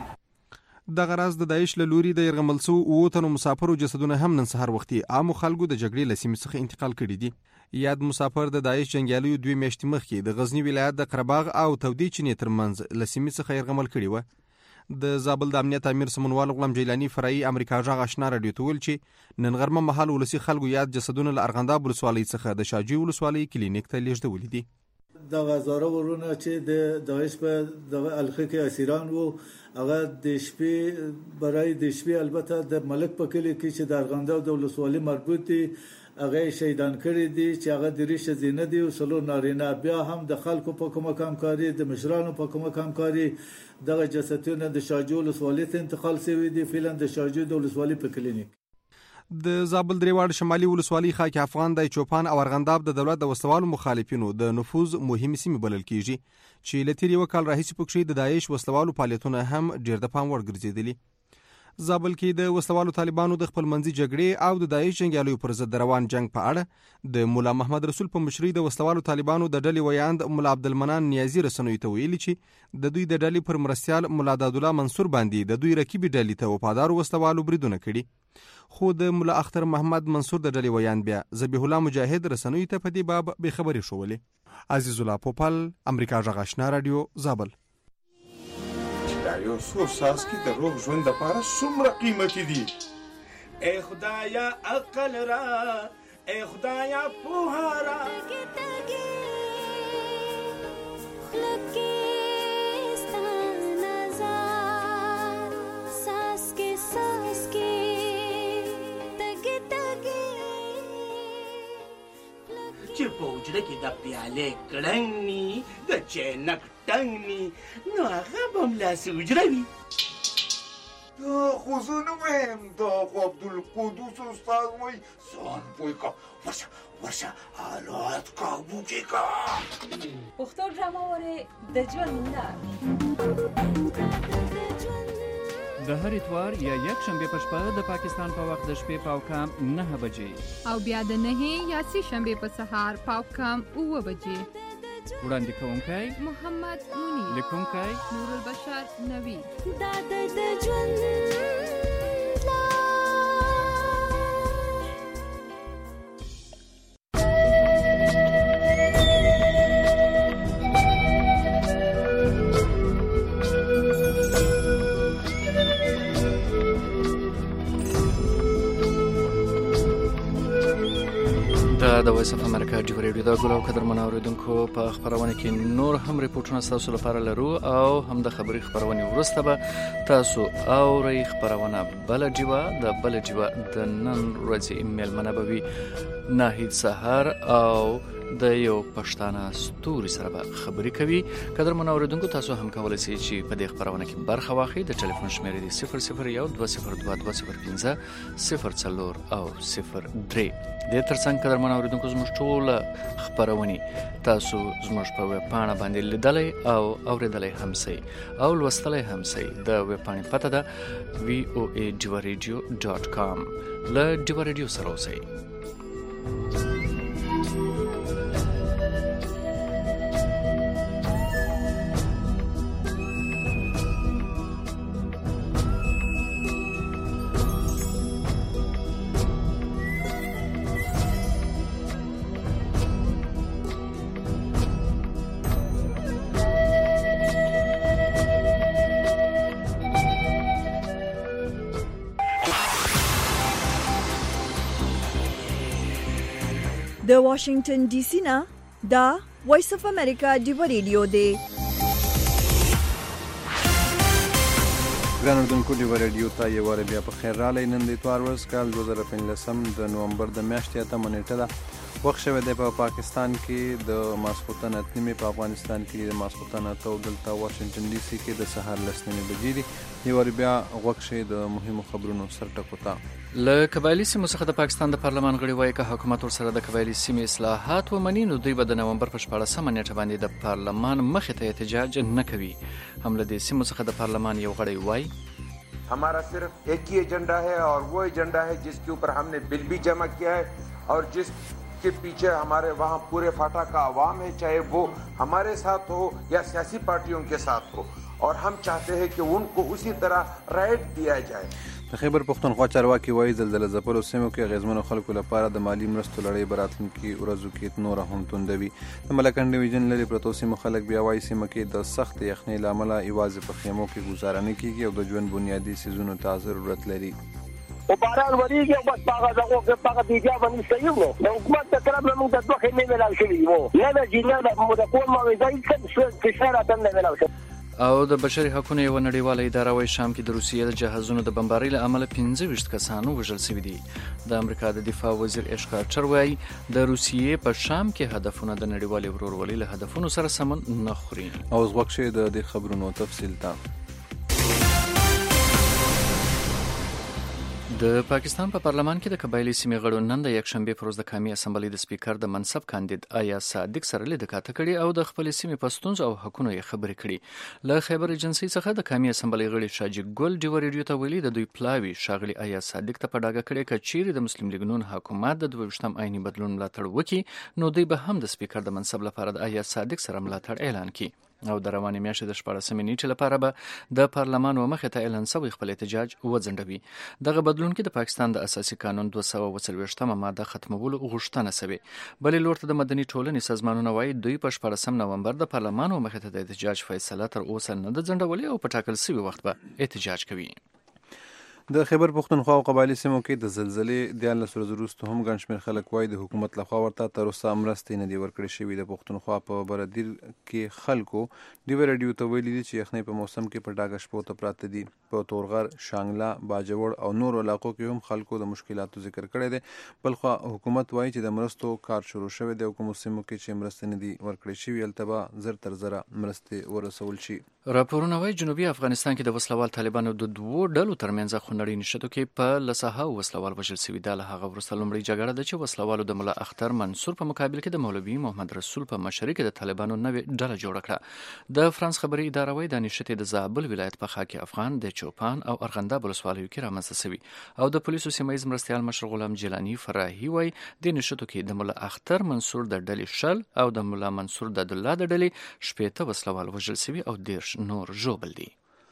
دغه راز د داعش له لوري د یرغمل شوو اووه تنو مسافرو جسدونه هم نن سهار وختي عامو خلکو د جګړې له سیمې څخه انتقال کړي دي. یاد مسافر د داعش جنګیالیو دوی میاشتې مخکې د غزني ولایت د قرهباغ او تودې چینې ترمنځ له سیمې څخه یرغمل کړي وه. د زابل د امنیت امیر سمنوال غلام جیلانی فرعي امریکا غږ آشنا رادیو ته ویل چې نن غرمه مهال ولسي خلکو یاد جسدونه له ارغنداب ولسوالۍ څخه د شاجوی ولسوالۍ کلینیک ته لیږدولي دي. دغه زاره ورونه چې د داعش په دغه الخه کې اسیران وو، هغه د شپې برای د شپې البته د ملک په کلی کې چې د ارغنداب د ولسوالۍ مربوط دي هغه شهیدان کړي دي چې هغه د ریشه زینه دي او څلور نارینه. بیا هم د خلکو په کومه کامکاري د مشرانو په کومه کامکاري دغه جسدونه د شاجوی ولسوالۍ ته انتقال شوي دي، فعلا د شاجوی د ولسوالۍ په کلینیک. د زابل درېواړ شمالي ولسوالۍ خاک افغان د چوپان او ارغنداب د دولت د وسلوالو مخالفینو د نفوذ مهمې سیمې بلل کیږي چې له تېر یوه کال راهیسې پکښې د داعش وسلوالو فعالیتونه هم ډېر د پام وړ ګرځېدلي. زابل کې د وسلوالو طالبانو د خپل منځي جګړې او د داعش جنګیالیو پر ضد روان جنگ په اړه د مولا محمد رسول په مشرۍ د وسلوالو طالبانو د ډلې ویاند مولا عبدالمنان نیازي رسنیو ته ویلي چې د دوی د ډلې پر مرستیال مولا دادالله منصور باندې د دوی رقیبې ډلې ته وفادارو وسلوالو بریدونه کړي، خو د مولا اختر محمد منصور د ډلې ویاند بیا ذبیح الله مجاهد رسنیو ته په دې باب بېخبري ښولې. عزیز الله پوپل، امریکا غږ آشنا رادیو، زابل. دا یو څو څاڅکي د روغ ژوند دپاره څومره قیمتي دي. ای خدایا عقل را، ای خدایا پوهه را. چې په حجره کې د پیالې کړنګ ني، د چینک ټنګ ني، نو هغه به همداسې حجره وي. دا خو زه نه وایم، دا خو عبدالقدوس استاد وایي. ځان پوه که، ورشه ورشه حالات کابو کې که. پښتو ډرامه وارې د ژوند لار د هر اتوار یا یک شنبه په شپه د پاکستان په وخت د شپې پاو کام نه بجې او بیا د نه یا سی شنبه په سهار پاو کام اوه بجې. وړاندې کوونکی محمد منیر، لیکونکی نور البشر نوی. دا د ژوند د وایس اف امریکا ډیو ریډیو دا ګل او قدرمن اوریدونکو په خبرونه کې نور هم ریپورتونه تاسو لپاره لرو او هم د خبري خبرونه ورسته به تاسو اوري خبرونه بل جیوا د بل جیوا د نن ورځې ایمیل منبوي ناهید سحر او د یو پښتانه ستوري سره به خبرې کوي. قدرمنو اوریدونکو، تاسو هم کولی شئ چې په دې خپرونه کې برخه واخلئ. د ټلیفون شمیرې دي صفر صفر یو دوه صفر دوه دوه صفر پنځه صفر څلور او صفر درې. د ترڅنګ قدرمنو اوریدونکو، زموږ ټول خپرونې تاسو زموږ په ویب پاڼه باندې لیدلای او اوریدلای هم شئ او لوستلای هم شئ. د ویب پاڼې پته ده وی او ای ډیوا ریډیو ډاټ کام. له ډیوا ریډیو سره اوسئ. د واشنگټن ډي سي نه دا وایس اف امریکا ډیوا ریډیو دی. ګران اردوونکو، ډیوا ریډیو ته یو وار بیا په خیر راغلی. نن د اتوار ورځ کال دوه زره پنځلسم د نومبر د میاشتې اتمه نیټه ده. وخت شوی دی په پاکستان کې د ماسخوتن اته نیمې، په افغانستان کې د ماسخوتن اته او دلته واشنګټن ډي سي کې د سهار لس نیمې بجې دي. یو وار بیا غوږ شئ د مهمو خبرونو سرټکو ته. له قبایلي سیمو څخه د پاکستان د پارلمان غړي وایي که حکومت ورسره د قبایلي سیمې اصلاحات ومني، نو دوی به د نومبر په شپاړسمه نیټه باندې د پارلمان مخې ته احتجاج نه کوي. هم له دې سیمو څخه د پارلمان یو غړی وایي हमारा सिर्फ एक ही एजेंडा है और वो एजेंडा है जिसके ऊपर हमने बिल भी जमा किया है और जिसके पीछे हमारे वहाँ पूरे फाटा का आवाम है, चाहे वो हमारे साथ हो या सियासी पार्टियों के साथ हो, और हम चाहते हैं कि उनको उसी तरह राइट दिया जाए. د خیبر پښتونخوا چارواکي وایي زلزله ځپلو سیمو کې اغېزمنو خلکو لپاره د مالي مرستو لړۍ به راتلونکي ورځو کې نوره هم توندوي. د ملکنډ ډیویژن لرې پرتو سیمو خلک بیا وایي سیمه کې د سخت یخنۍ له امله یوازې په خیمو کې ګزاره نه کیږي او د ژوند بنیادي څیزونو ته ضرورت لري. او باران وریږي او بس هغه دغه کې هغه دیګه باندې صحیح نو نو حکومت ته طرف نه موږ د دوه خیمې ملال شوي وو نه د جینا د مو د کوم ما وځي چې فشار اتن نه ملال شو. او د بشري حقوقو یو نړیواله اداره وایي شام کې د روسیې د جهازونو د بمبارۍ له امله پنځه ویشت کسان وژل شوي دي. د امریکا د دفاع وزیر ایش کارټر وایي د روسیې په شام کې هدفونه د نړیوالې ورورولۍ له هدفونو سره سمون نه خوري. او زغوږ شئ د دې خبرونو تفصیل ته. د پاکستان په پارلمان کې د قبایلي سیمې غړو نن د یکشنبې پر ورځ د قومي اسمبلۍ د سپیکر د منصب کاندید آیا صادق سره لیدکاته کړې او د خپلې سیمې په ستونزو او حقونو یې خبرې کړې. له خیبر ایجنسۍ څخه د قومي اسمبلۍ غړي شاجي ګل ډیوا ریډیو ته ویلي د دوی پلاوي ښاغلي آیا صادق ته په ډاګه کړې که چیرې د مسلم لیګ نون حکومت د دوه ویشتم آئیني بدلون ملاتړ وکړي، نو دوی به هم د سپیکر د منصب لپاره د آیا صادق سره ملاتړ اعلان کړي او د روانې میاشتې د شپاړسمې نیټې لپاره به د پارلمان ومخې ته اعلان شوی خپل احتجاج وځنډوي. دغه بدلون کې د پاکستان د اساسي قانون دوه سوه اووه څلوېښتمه ماده ختمولو غوښتنه شوې. بلې لور ته د مدني ټولنې سازمانونه وایي دوی په شپاړسم نومبر د پارلمان ومخې ته د احتجاج فیصله تر اوسه نه ده ځنډولې او په ټاکل شوي وخت به احتجاج کوي. د خیبر پښتونخوا او قبایلي سیمو کې د زلزلې دیارلس ورځې وروسته هم ګڼ شمېر خلک وایي د حکومت لخوا ورته تر اوسه مرستې نه دي ورکړې شوي. د پښتونخوا په بردیر کې خلکو ډیوا ریډیو ته ویلي دي چې یخنۍ په موسم کې په ډاګه شپو ته پراته دي. په تورغر، شانګله، باجوړ او نورو علاقو کې هم خلکو د مشکلاتو ذکر کړی دی. بلخوا حکومت وایي چې د مرستو کار شروع شوی دی او کومو سیمو کې چې مرستې نه دي ورکړې شوي هلته به زر تر زره مرستې ورسول شي. راپورونه وایي جنوبي افغانستان کې د وسلوال طالبانو د دوو ډلو ترمنځ خونړۍ نښتو کې په لسهاو وسلوال وژل شوي. دا له هغه وروسته لومړۍ جګړه ده چې وسلوالو د ملا اختر منصور په مقابل کې د مولوي محمد رسول په مشرۍ کې د طالبانو نوې ډله جوړه کړه. د فرانس خبري اداره وایي دا نښتې د زابل ولایت په خاک افغان د چوپان او ارغنداب ولسوالیو کې رامنځته شوي. او د پولیسو سیمهیز مرستیال مشر غلام جیلاني فراهي وایي د نښتو کې د ملا اختر منصور د ډلې شل او د ملا منصور د عبدالله د ډلې شپېته وسلوال وژل شوي او دېرش نور ژوبل دي.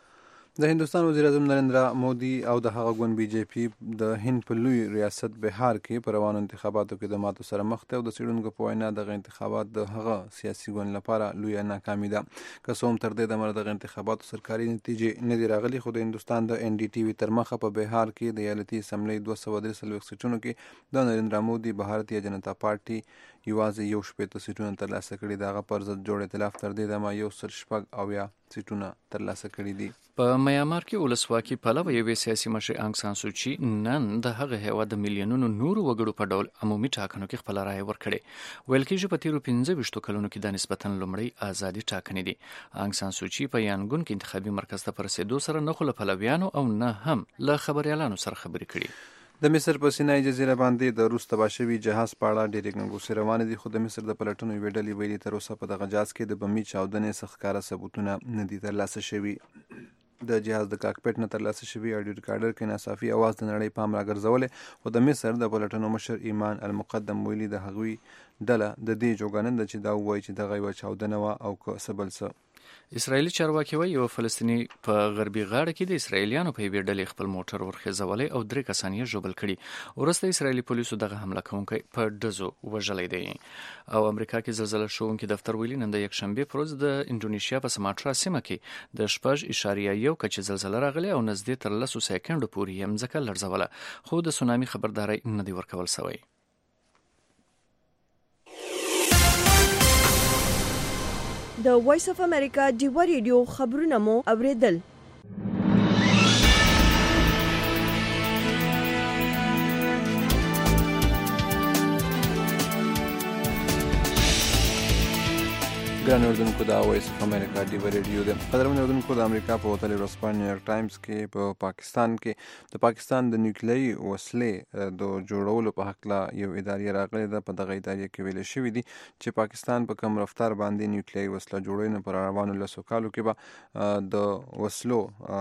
د هندوستان وزیر اعظم نریندرا مودي او د هغه ګوند بي جے پي د هند په لوی ریاست بهار کې په روانو انتخاباتو کې د ماتو سره مخ دی او د څېړونکو په وینا دغه انتخابات د هغه سیاسي ګوند لپاره لویه ناکامي ده. که څه هم تر دې دمه دغه انتخاباتو سرکاري نتیجې نه دي راغلي، خو د هندوستان د ان ډي ټي وي تر مخه په بهار کې د ایالتي اسمبلۍ دوه سوه درې څلوېښت سیټونو کې د نریندرا مودي بھارتیه جنتا پارټي یوازې یو شپېته سیټونه ترلاسه کړي. د هغه پر ضد جوړ ائتلاف تر دې دمه یو سل شپږ اویا سیټونه ترلاسه کړي دي. په میانمار کې ولسواکي پلوه یوې سیاسي مشر انګ سان سوچي نن د هغه هیواد د میلیونونو نورو وګړو په ډول عمومي ټاکنو کې خپل رایه ورکړې. ویل کېږي په تیرو پنځه ویشتو کلونو کې د نسبتاً لومړی ازادي ټاکنې دي. انګ سان سوچي په یانګون کې انتخابي مرکز ته په رسېدو سره نه خو له پلویانو او نه هم له خبریالانو سره خبرې کړي. د مصر په سینای جزیره باندې د روس تباه شوي جهاز په اړه ډېرې ګنګوسې روانې دي، خو د مصر د پلټنو یوې ډلې ویلي تر اوسه په دغه جهاز کې د بمي چاودنې څخه ښکاره ثبوتونه نه دي ترلاسه شوي. د جهاز د کاکپټ نه ترلاسه شوي اډیو ریکارډر کې ناڅاپي اواز د نړۍ پام راګرځولی، خو د مصر د پلټنو مشر ایمان المقدم ویلي د هغوی ډله د دې جوګه نه ده چې دا ووایي چې دغه یوه چاودنه وه او که څه بل څه. اسرائیلي چارواکي وایي یو فلسطیني په غربي غاړه کې د اسرائیلیانو په یوې ډلې خپل موټر ورخیزولی او درې کسان یې ژوبل کړي. وروسته اسرائیلي پولیسو دغه حمله کوونکی په ډزو وژلی دی. او امریکا کې زلزله شوونکي دفتر ویلي نن د یکشنبې په ورځ د انډونیشیا په سماټرا سیمه کې د شپږ اشاریه یو کچې زلزله راغلې او نږدې تر لسو سیکنډو پورې یې مځکه لړزوله، خو د سونامي خبرداری نه دی ورکول سوی. د وایس اف امریکا ډیوا ریډیو خبرونه مو اوریدل. ګران اردوونکو د وایس اف امریکا ډیوا ریډیو ده. قدرمن اردوونکو د امریکا په وتلې ورځپاڼه نیویارک ټایمز کې په پاکستان کې د پاکستان د نیوکلیري وسلې د جوړولو په هکله یو ادارې راغلې ده. په دغه ادارې کې ویل شوي دي چې پاکستان په کم رفتار باندې نیوکلیري وسله جوړوي نو په روانو لسو کالو کې به د وسلو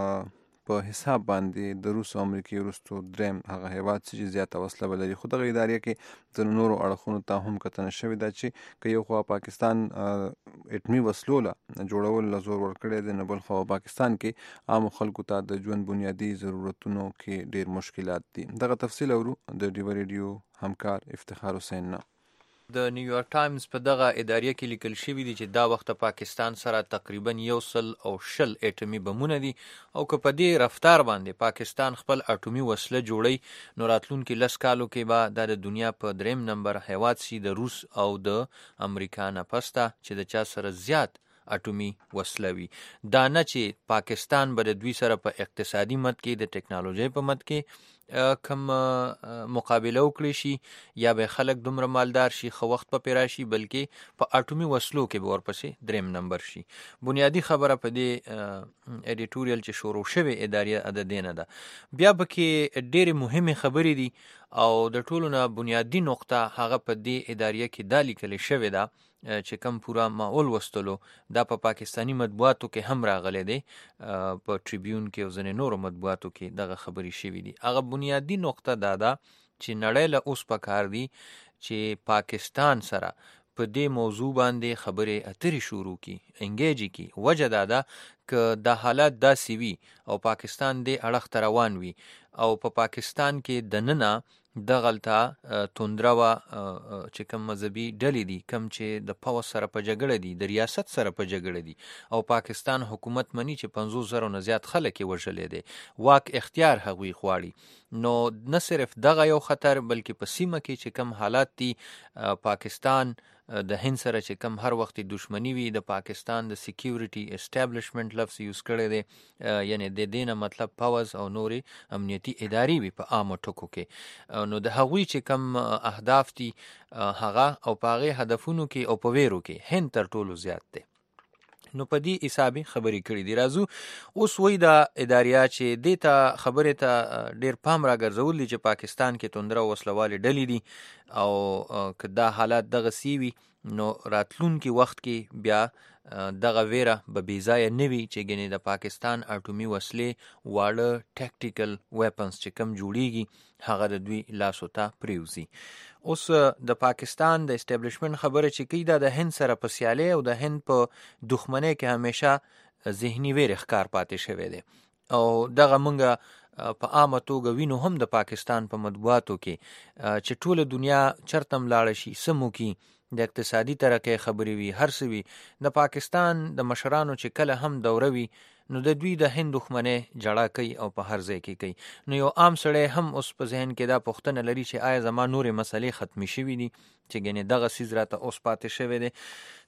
په حساب باندې د روس او امریکې وروستو دریم هغه هیواد چې زیاته وسله به لري. خو دغه ادارې کې د نورو اړخونو ته هم کتنه شوې ده چې که یو خوا پاکستان اټمي وسلو له جوړولو له زور ورکړی دی، نو بل خوا پاکستان کې عامو خلکو ته د ژوند بنیادي ضرورتونو کې ډېر مشکلات دي. دغه تفصیل اورو د ډیوا ریډیو همکار افتخار حسین نه. د نیویارک ټایمز په دغه ادارې کې لیکل شوي دي چې دا وخت پاکستان سره تقریبا یو سل او شل اټومي بمونه دي او که په دې رفتار باندې پاکستان خپل اټومي وسله جوړي نو راتلونکي لس کالو کې به دا د دنیا په دریم نمبر هیواد شي د روس او د امریکا نه پسته چې د چا سره زیات اټومي وسله وي. دا نه چې پاکستان به د دوی سره په اقتصادي مد کې د ټکنالوژۍ په مد کې کم مقابله وکړي شي یا به خلک دومره مالدار شي خو وخت په پیرا شي، بلکې په اټومي وسلو کې به ورپسې دریم نمبر شي. بنیادی خبره په دې ایډیټوریل چې شروع شوی ادارې د دې نه ده. بیا به کې ډېرې مهمې خبرې دي او د ټولو نه بنیادی نقطه هغه په دې ادارې کې دا لیکل شوې ده چې کم پورا معول وستلو دا په پا پاکستانی مطبوعاتو کې هم راغلی دی، په ټریبیون کې او ځینې نورو مطبوعاتو کې دغه خبرې شوي دي. هغه بنیادی نقطه دا ده چې نړۍ له اوس پکار دي چې پاکستان سره په دې موضوع باندې خبرې اترې شروع کی، انګیج کی. وجه دا ده که دا حالات داسې وي او پاکستان دې اړخ ته روان وي او په پا پاکستان کې دننه دغلته توندره وه چې کم مذهبي ډلې دي، کم چې د پوځ سره په جګړه دي، د ریاست سره په جګړه دي او پاکستان حکومت مني چې پنځوس زرو نه زیات خلک یې وژلی دی، واک اختیار هغوی غواړي. نو نه صرف دغه یو خطر بلکې په سیمه کې چې کم حالات دي، پاکستان د هند سره چې کم هر وخت دشمنی وي، د پاکستان د سیکیورټي اسټابلیشمنت لفظ یوز کړی دی، یعنی د دې نه مطلب پوځ او نورې امنیتي ادارې وي په عامو ټکو کې. نو د هغوی چې کم اهداف دي هغه او په هغې هدفونو کې او په ویرو کې هند تر ټولو زیات دی. نو په دې حسابي خبرې کړي دي. راځو اوس وایي دا اداریا چې دې ته خبرې ته ډېر پام راګرځول دي چې پاکستان کې توندره وسلوالې ډلې دي او که دا حالات دغسې وي نو راتلونکي وخت کې بیا دغه ویره به بېځایه نه وي چې ګنې د پاکستان اټومي وسلې واړه ټیکټیکل ویپنز چې کم جوړیږي هغه د دوی لاسو ته پریوزي. اوس د پاکستان د اسټابلیشمنت خبره چې کوي دا د هند سره په سیالۍ او د هند په دښمنۍ کې همیشه ذهني ویرې ښکار پاتې شوی دی او دغه مونږ په عامه توګه وینو هم د پاکستان په مطبوعاتو کې چې ټوله دنیا چرته ملاړه شي څه مو کې د اقتصادي ترقۍ خبرې وي، هر څه وي، د پاکستان د مشرانو چې کله هم دوره وي نو د دوی د هند دښمنۍ جړه کوي او په هر ځای کې کوي. نو یو عام سړی هم اوس په ذهن کې دا پوښتنه لري چې آیا زما نورې مسلې ختمې شوي دي چې ګنې دغه څیز راته اوس پاتې شوی دی.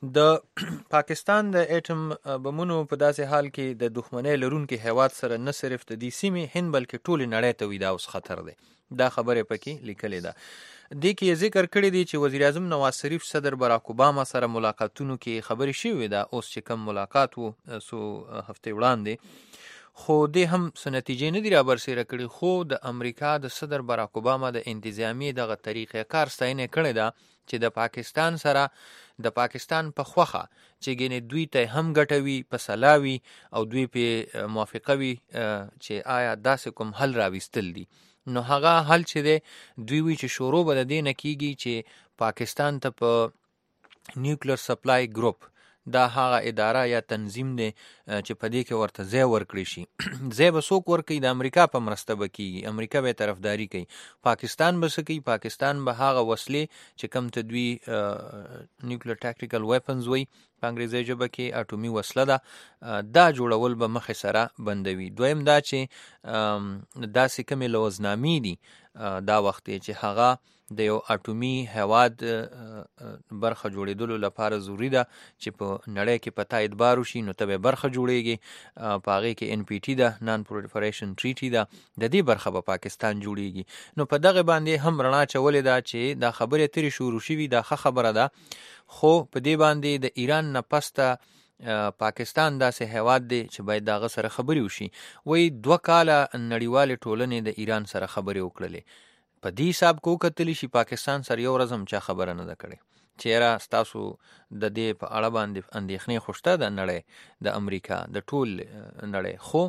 د پاکستان د اټم بمونو په داسې حال کې د دښمنۍ لرونکي هیواد سره نه صرف د دې سیمې هند بلکې ټولې نړۍ ته وي دا اوس خطر دی. دا خبرې پکې لیکلې ده. دې کې ذکر کړی دی چې وزیر اعظم نواز شریف صدر براک اوباما سره ملاقاتونو کې خبرې شوې ده. اوس چې کم ملاقات وو سو هفتې وړاندې خو دې هم څه نتیجې نه دي را برسېره کړي. خو د امریکا د صدر براک اوباما د انتظامیې دغه طریقې کار ستاینه کړې ده چې د پاکستان سره د پاکستان په خوخه چې ګینې دوی ته هم ګټوي په سلاوي او دوی په موافقه وي چې آیا داسې کوم حل راوستل دي. نو هغه حل چې دی دوی وی چې شروع به د دې نه کیږي چې پاکستان ته په نیوکلیر سپلای ګروپ دا هغه اداره یا تنظیم دی چې په دې کې ورته ځای ورکړي شي. ځای به څوک ورکوي؟ د امریکا په مرسته به کیږي. امریکا به طرفداري کوي. پاکستان به څه کوي؟ پاکستان به هغه وسلې چې کوم ته دوی نیوکلیر ټاکټیکل ویپنز وی په انګریزي ژبه کې اټومي وسله ده دا جوړول به مخې سره بندوي. دویم دا چې داسې کومې لوزنامې دي دا وخت چې هغه د یو اټومي هیواد برخه جوړېدلو لپاره ضروري ده چې په نړۍ کې په تا اعتبار وشي نو ته به برخه جوړېږي. په هغې کې ان پی ټي ده نان پرولیفریشن ټریټي ده د دې برخه به پاکستان جوړېږي. نو په دغه باندې هم رڼا چولې ده چې دا خبرې ترې شروع شوي دا ښه خبره ده. خو په دې باندې د ایران نه پسته پاکستان داسې هیواد دی چې باید دغه سره خبرې وشي. وایي دوه کاله نړیوالې ټولنې د ایران سره خبرې وکړلې. په دې حساب کو کتلی شي پاکستان سره یو ورځ هم چا خبره نه ده کړې چې یاره ستاسو د دې په اړه باندې اندېښنې خو شته د نړۍ د امریکا د ټول نړۍ. خو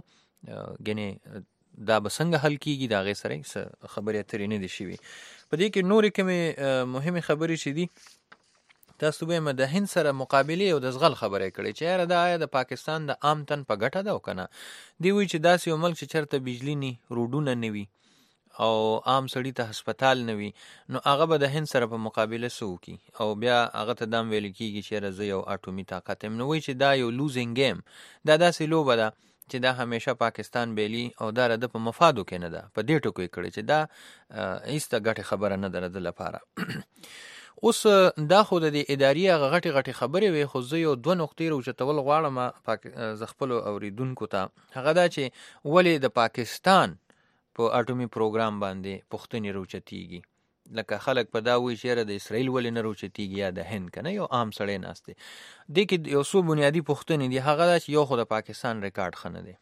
ګنې دا به څنګه حل کیږي د هغې سره څه خبرې اترې نه دي شوي. په دې کې نورې کومې مهمې خبرې چې دي تاسو به د هند سره مقابله او د زغل خبرې کړې چې یاره دا آیا د پاکستان د عام تن په ګټه ده او که نه. دی وایي چې داسې یو ملک چې چېرته بجلي ني روډونه نه وي او عام سړي ته هسپتال نه وي نو هغه به د هند سره په مقابله څه وکړي او بیا هغه ته دام ویل کېږي چې یاره زه یو اټومي طاقت یم. نو وایي چې دا یو لوزینګ ګیم دا داسې لوبه ده چې دا همیشه پاکستان بیلی او دا رده په مفادو کې نه ده. په دې ټکو یې کړی چې دا هیڅ ته ګټې خبره نه ده د لپاره. اوس دا خو د دې ادارې هغه غټې غټې خبرې وې خو زه یو دوه نقطې راوچتول غواړم زه خپلو اوریدونکو ته. هغه دا چې ولې د پاکستان په اټومي پروګرام باندې پوښتنې راوچتېږي. لکه خلک په دا وایي چې یاره د اسرائیل ولې نه راوچتېږي یا د هند که نه یو عام سړی ناست دی. دې کې یو څو بنیادي پوښتنې دي. هغه دا چې یو خو د پاکستان ریکارډ ښه نه دی.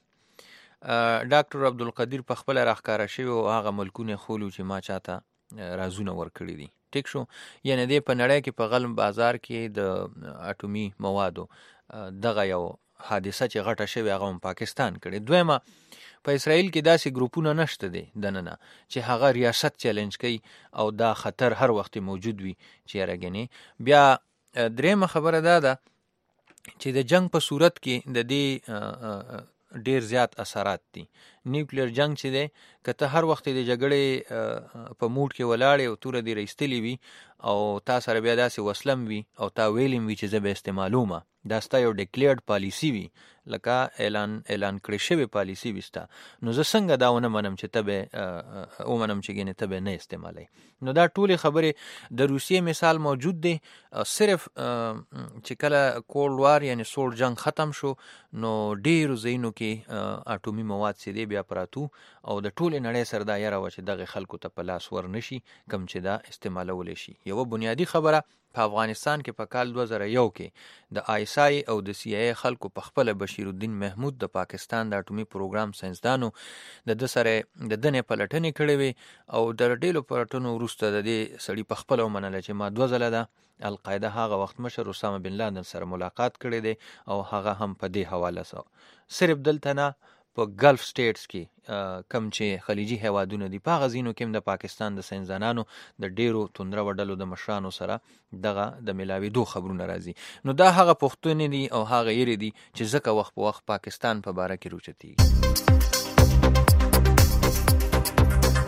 ډاکټر عبدالقدیر په خپله راښکاره شوي او هغه ملکونه خولو چې ما چاته رازونه ورکړي دي. ټیک شو یعنی دی په نړۍ کې په غلم بازار کې د اټومي موادو دغه یو حادثه چې غټه شوې هغه هم پاکستان کړې. دویمه په اسرائیل کې داسې ګروپونه نشته دی دننه چې هغه ریاست چیلنج کوي او دا خطر هر وخت موجود وي چې یاره ګنې. بیا دریمه خبره دا ده چې د جنگ په صورت کې د دې ډیر زیات اثرات دي. نیوکلیر جنگ چې دی که ته هر وخت د جګړې په موډ کې ولاړې او توره دې رایستلې وي او تا سره بیا داسې وسلم وي او تا ویلیم وي چې زه به استعمالومه دا ستا یو ډیکلیرډ پالیسي وي لکه اعلان اعلان کړی شوې پالیسي وي ستا نو زه څنګه دا ونه منم چې ته به ومنم چې ګینې ته به نه استعمالوي. نو دا ټولې خبرې د روسیې مثال موجود دی. صرف چې کله کولډ وار یعنی سوړ جنگ ختم شو نو ډېرو ځایونو کې اټومي مواد چې دی بیا پراتو او د ټولې نړۍ سره دا یاره وه چې دغې خلکو ته په لاس ور نه شي کوم چې دا استعمالولی شي. یوه بنیادي خبره په افغانستان کې په کال دوه زره یو کې د آی اس آی او د سی آی ای خلکو په خپله بشیر الدین محمود د پاکستان د اټومي پروګرام ساینسدانو د ده سره د دنې پلټنې کړې وې او د ډېرو پلټنو وروسته د دې سړي په خپله ومنله چې ما دوه ځله ده القاعده هغه وخت مشر اسامه بن لادن سره ملاقات کړی دی او هغه هم په دې حواله سره صرف دلته نه په ګلف سټیټس کې کم چې خلیجي هیوادونه دي په هغه ځینو کې هم د پاکستان د ساینسدانانو د ډیرو توندره وډلو د مشرانو سره دغه د ملاوېدو خبرونه راځي. نو دا هغه پوښتنې دي او هغه یېرې دي چې ځکه وخت په وخت پاکستان په باره کې روچتېږي.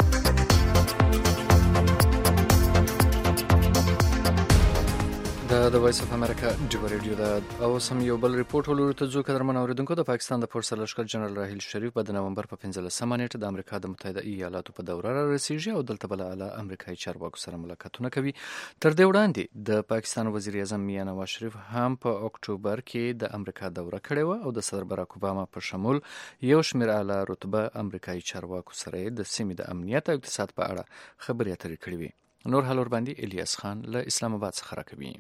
د د وایس اف امریکا ډیو ریډیو دا او سم یو بل ریپورت ولور ته ځو کډر من اوریدونکو د پاکستان د فورس لشکر جنرال راحیل شریف په نومبر په پنځلسمه نیټه د امریکا د متحده ایالاتو په دوره را رسیږي او دلته بل اعلی امریکایي چارواکو سره ملاقاتونه کوي. تر دې وړاندې د پاکستان وزیر اعظم میاں نواز شریف هم په اکتوبر کې د امریکا دوره کړې و او د صدر باراک اوباما په شمول یو شمېر اعلی رتبه امریکایي چارواکو سره د سیمې د امنیت او اقتصاد په اړه خبرې اترې کړې وي. نور حال ور باندې الیاس خان له اسلام آباد څخه راکوي.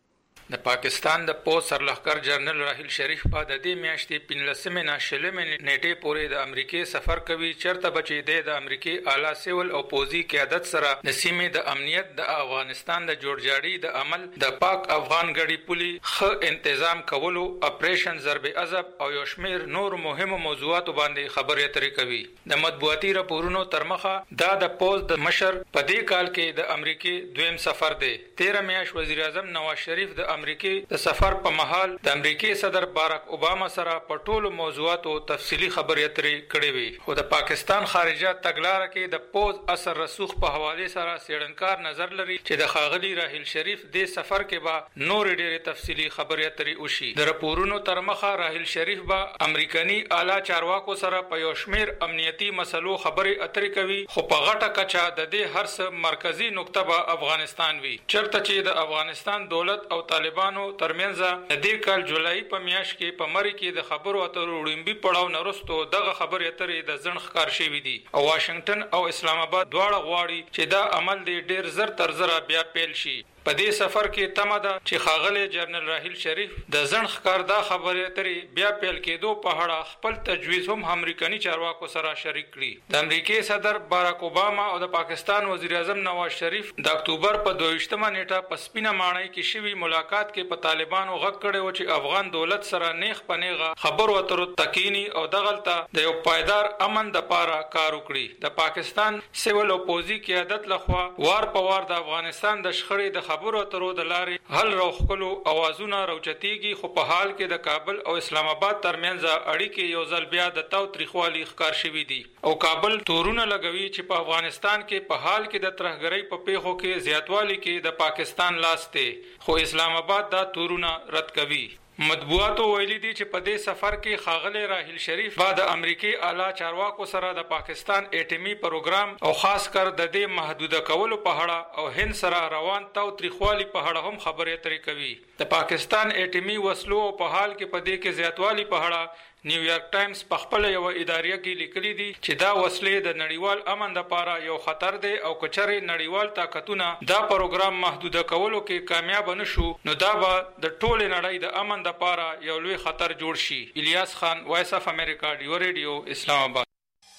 د پاکستان د پوز سرلښکر جنرال راحیل شریف په د دې میاشتې پنځلسمې نه شلمې نیټې پورې د امریکای سفر کوي چرته بچې دی د امریکای اعلی سیول او پوزي قیادت سره د سیمې د امنیت د افغانستان د جوړجاړي د عمل د پاک افغان غړي پولي خ انتظام کولو اپریشن ضرب عذاب او یو شمیر نور مهمو موضوعاتو باندې خبرې اترې کوي. د مطبوعاتي راپورونو ترمخه دا د پوز د مشر په دې کال کې د امریکای دویم سفر دی. تیره میاشت وزیر اعظم نواز شریف د امریکای د سفر په محل د امریکای صدر باراک اوباما سره په ټولو موضوعاتو تفصیلی خبرې اترې کړې وي. خو د پاکستان خارجه تګلارې کې د پوز اثر رسوخ په حواله سره سیړنکار نظر لري چې د خاغلی راحیل شریف د سفر کې به نور ډېرې تفصیلی خبرې اترې وشي. د راپورونو ترمخه راحیل شریف به امریکایي اعلی چارواکو سره په یو شمیر امنیتي مسلو خبرې اترې کوي خو په غټه کچا د دې هر څه مرکزی نقطه به افغانستان وي. چرته چې د افغانستان دولت او طالبانو ترمنځ د دې کال جولای په میاشت کې په مری کې د خبرو اترو وړاندې پړاو نرستو دغه خبرې اترې د ځن ښکار شوې دي او واشنگټن او اسلام آباد دواړه غواړي چې دا عمل دې ډیر زر تر زر بیا پیل شي. په دې سفر کې تمه ده چې خاغلی جنرال راحیل شریف د ځن ښکار دا خبرې اترې بیا پیل کېدو په اړه خپل تجویز هم امریکایي چارواکو سره شریک کړي. د امریکای صدر باراک اوباما او د پاکستان وزیر اعظم نواز شریف د اکتوبر په دویشتمه نیټه په سپینه ماڼۍ کې شوي ملاقات کې په طالبانو غږ کړی و چې افغان دولت سره نیغ په نیغه خبرو اترو تکینی او دغلته د یو پایدار امن د پاره کار وکړي. د پاکستان سیول او پوزي قیادت لخوا وار په وار د افغانستان د شخړې د خبرو اترو د لارې حل راوخلو اوازونه راوچتيږي خو په حال کې د کابل او اسلام آباد ترمنځ اړیکې یو ځل بیا د تاو تریخوالي ښکار شوي دي او کابل تورونه لګوي چې په افغانستان کې په حال کې د ترهګرۍ په پیښو کې زیاتوالی کې د پاکستان لاس دی خو اسلام آباد دا تورونه رد کوي. مطبوعاتو ویلي دي چې په دې سفر کې خاغلی راحیل شریف با د امریکای اعلی چارواکو سره د پاکستان اټمی پروګرام او خاص کر د دې محدوده کولو په اړه او هند سره روان تاو تریخوالي په اړه هم خبرې اترې کوي. د پاکستان اټمی وسلو په حال کې په دې کې زیاتوالی په اړه نیویارک ټایمز په خپل یو اداریه کې لیکلي دي چې دا وسلې د نړیوال امن لپاره یو خطر دی او کچره نړیوال طاقتونه دا پروګرام محدوده کولو کې کامیاب نشو نو دا به د ټوله نړۍ د امن لپاره یو لوی خطر جوړ شي. الیاس خان، وایس اف امریکا، ډیو ریډیو، اسلام آباد.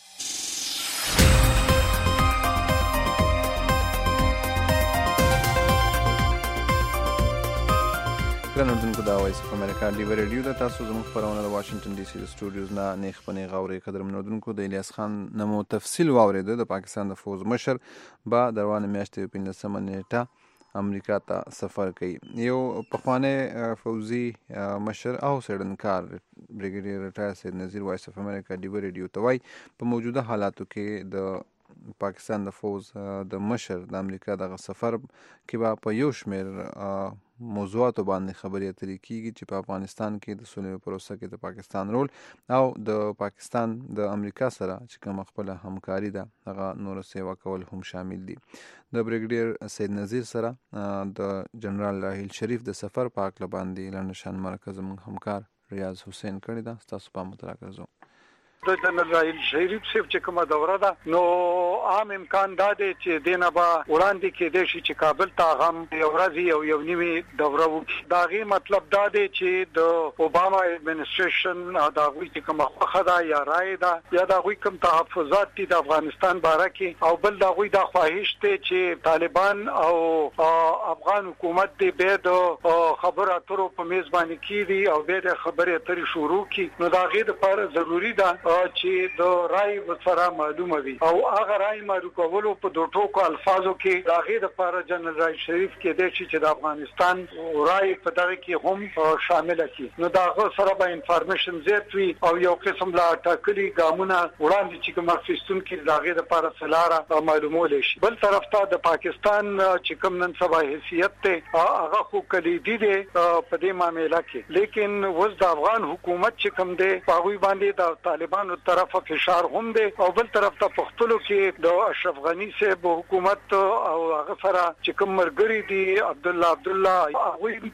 ګرانوردونکو دا وایس اف امریکا ډیو ریډیو د تاسو زموږ خبرونه د واشنگټن ډي سي د سټوډیوز نه نیخ پنې غوړې قدر منوردونکو د الیاس خان نمو تفصیل واورېده. د پاکستان د فوز مشر با د روانه میاشتې پنځلسمه نیټه امریکا ته سفر کوي. یو پخوانی فوزي مشر او سیډنکار بریګیډیر ریټایر سید نذیر وایس اف امریکا ډیو ریډیو ته وایي په موجوده حالاتو کې د پاکستان د فوز د مشر د امریکا دغه سفر کې به په یو شمېر موضوعاتو باندې خبرې اترې کیږي چې په افغانستان کې د سولې پروسه کې د پاکستان رول او د پاکستان د امریکا سره چې کوم خپل همکاري ده هغه نور سیوا کول هم شامل دي. د بریګیډیر سید نذیر سره د جنرال راحیل شریف د سفر په اړه باندې لنډشان مرکز همکار ریاض حسین کړی ده. تاسو په متلا کړئ. د جنرال راحیل شریف صاحب چې کومه دوره ده نو عام امکان دا دی چې دینه به وړاندې کېدای شي چې کابل ته هم یو ورځ یو یو نیمه دوره وکړي. دا غي مطلب دا دی چې د اوباما اډمنسټریشن دا غوي چې کومه خوخه ده یا رائے ده یا دا غوي کوم تحفظات دي د افغانستان باره کې او بل دا غوي دا خواهش دی چې طالبان او افغان حکومت دې به د خبرو اترو په میز باندې کیږي او به د خبرې اترې شروع کړي. نو دا غي د لپاره ضروری ده چې د رائے سره معلومه وي او هغه رائے رای معروفولو په دوه ټوکو الفاظو کې د هغې دپاره جنرال رحیل شریف کېدای شي چې د افغانستان رای په دغه کې هم شامله کړي. نو د هغه سره به انفارمیشن زیات وي او یو قسم لا ټاکلي ګامونه وړاندې چې کوم اخیستونکي د هغې دپاره څه معلومولی شي. بل طرف ته د پاکستان چې کوم نن سبا حیثیت دی هغه خو کلیدي دی په دې معامله کې، لیکن اوس د افغان حکومت چې کوم دی په هغوی باندې د طالبانو طرفه فشار هم دی او بل طرف ته پښتلو کې د اشرف غني صاحب حکومت او هغه سره چې کوم مرګري دي عبد الله عبد الله هغوی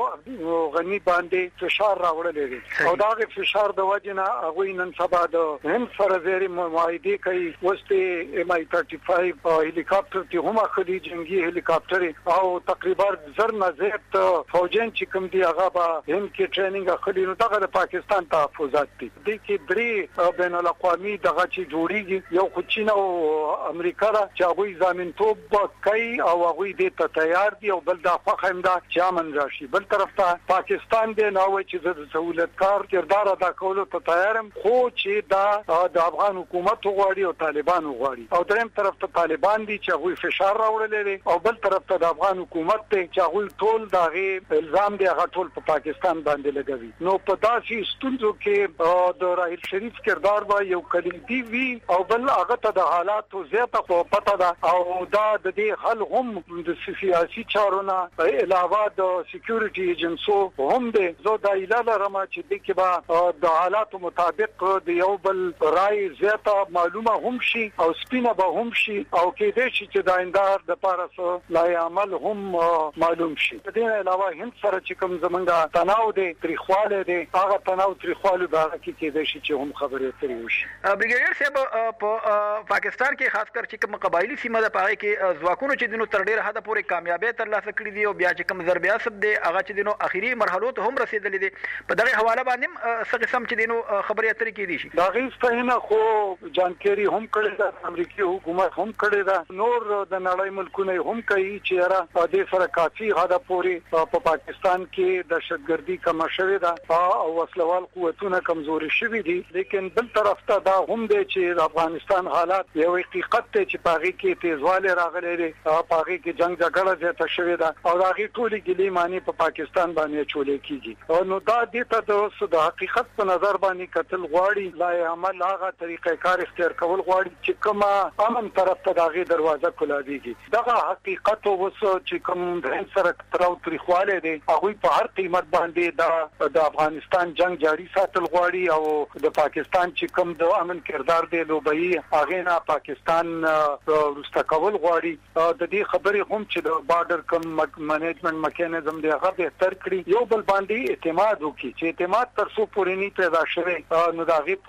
په غني باندې فشار راوړلی دی او دا غي فشار د وجه نه هغوی نن سبا د هند سره ډېرې معاهدې کوي. اوس د ایم آی ثلاثه و پنځه هلیکاپټر ته هم اخلي جنگي هلیکاپټر او تقریبا زر نه زیات فوجین چې کوم دی هغه به هند کې ټریننګ اخلي. نو دغه د پاکستان تحفظات دي. د کې درې بین الاقوامي دغه چې جوړیږي، یو خو چین او امریکا را چې هغوی ضامنتوب کوي او هغوی دې ته تیار دي او بل دا خوښه هم ده چې امن راشي. بل طرف ته پاکستان دی نه وایي چې زه د سهولتکار کردار ادا کولو ته تیار یم، خو چې دا د افغان حکومت غواړي او طالبان غواړي. او دریم طرف ته طالبان دي چې هغوی فشار راوړلی دی او بل طرف ته د افغان حکومت دی چې هغوی ټول د هغې الزام دی هغه ټول په پاکستان باندې لګوي. نو په داسې ستونزو کې د راحیل شریف کردار به یو کلیدي وي او بل هغه ته د حالاتو زیاته خو پته ده او دا د دې حل هم د سیاسي چارو نه علاوه د سکیورټي ایجنسو هم دی. زه دا ایله لرم چې دې کې به د حالاتو مطابق د یو بل رای زیاته معلومه هم شي او سپینه به هم شي او کېدای شي چې د آینده دپاره څه لای عمل هم معلوم شي. د دې علاوه هند سره چې کوم زمونږ تناو دی تریخوالی دی هغه تناو تریخوالي به هغه کې کېدای شي چې هم خبرې اترې وشي. بریګیډیر صاحب په پاکستان کې خاص کر چې کوم قبایلی سیمه ده په هغې کې ځواکونو چې دینو تر ډېره حده پورې کامیابۍ ترلاسه کړي دي او بیا چې کوم ضرب عصب دی هغه چې دینو اخري مرحلو ته هم رسېدلي دي. په دغې حواله باندې هم څه قسم چې دینو خبرې اترې کېدی شي. د هغې ستاینه خو جانکاري هم کړې ده، امریکي حکومت هم کړې ده، نور د نړۍ ملکونه هم کوي چې یاره دې سره کافي حده پورې په پاکستان کې دهشتګردي کمه شوې ده او وسلوال قوتونه کمزوري شوي دي. لیکن بل طرف ته دا هم دی چې د افغانستان حالات یو حقیقت دی چې په هغې کې تیزوالی راغلی دی، په هغې کې جنګ جګړه زیاته شوې ده او د هغې ټولې ګیلې معنې په پاکستان باندې اچولی کېږي. نو دا دې ته د د حقیقت په نظر باندې کتل غواړي، لای عمل هغه طریقه کار اختیار کول غواړي چې کومه امن طرف ته د هغې دروازه کلاویږي. دغه حقیقت اوس چې کوم د هند سره تراو تریخوالی دی هغوی په هر قیمت باندې د افغانستان جنګ جاري ساتل غواړي او د پاکستان چې کوم د امن کردار دی لوبهیي هغې نه پاکستان وروسته کول غواړي. د دې خبرې هم چې د بارډر کم منیجمنټ میکانیزم دی هغه بهتر کړي، یو بل باندې اعتماد وکړي چې اعتماد تر څو پورې نه پیدا شوی نو د هغې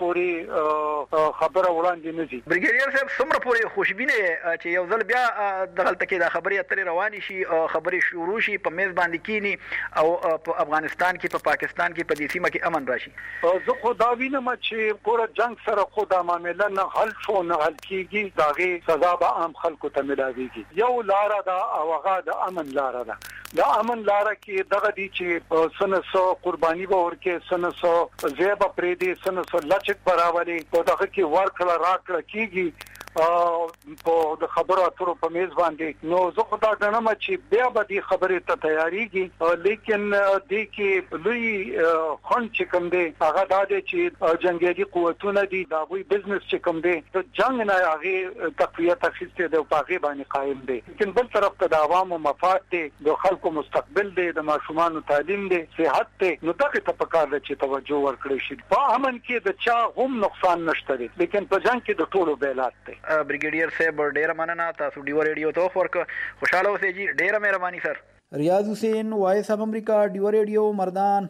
پورې خبره وړاندې نه ځي. بریګیډیر صاحب څومره پورې خوشبینه چې یو ځل بیا دغلته کې دا خبرې اترې روانې شي، خبرې شروع شي، په میز باندې کینی او په افغانستان کې په پاکستان کې په دې سیمه کې امن راشي؟ زه خو دا وینم چې ګوره جنګ سره خو دا معامله نه حل شو نه حل کېږي، د هغې سزا به عام خلکو ته ملاویږي. یو لاره ده او هغه د امن لاره ده. د امن لاره کې دغه دي چې سنه سو قرباني به ورکې، سنه سو ځای به پرېږدي، سنه سو لچک به راولي، په دغه کې ورکړه راکړه کېږي په د خبرو اترو په میز باندې. نو زه خو دا ګڼم چې بیا به دې خبرې ته تیاریږي، لیکن دې کې لوی خنډ چې کوم دی هغه دا دی چې جنګیالي قوتونه دي، د هغوی بزنس چې کوم دی د جنګ نه هغې تقویت اخیستی دی او په هغې باندې قایم دی. لیکن بل طرف ته د عوامو مفاد دی، د خلکو مستقبل دی، د ماشومانو تعلیم دی، صحت دی. نو دغې ته پکار ده چې توجه ورکړی شي. په امن کې د چا هم نقصان نشته دی، لیکن په جنګ کې د ټولو بیلات دی. بریګیډیر صاحب ډیره مننه، تاسو ډیو ریډیو ته وخت ورکړ. خوشاله اوسئ جی، ډیره مهرباني سر. ریاض حسین، وایس اف امریکا، ډیو ریډیو، مردان.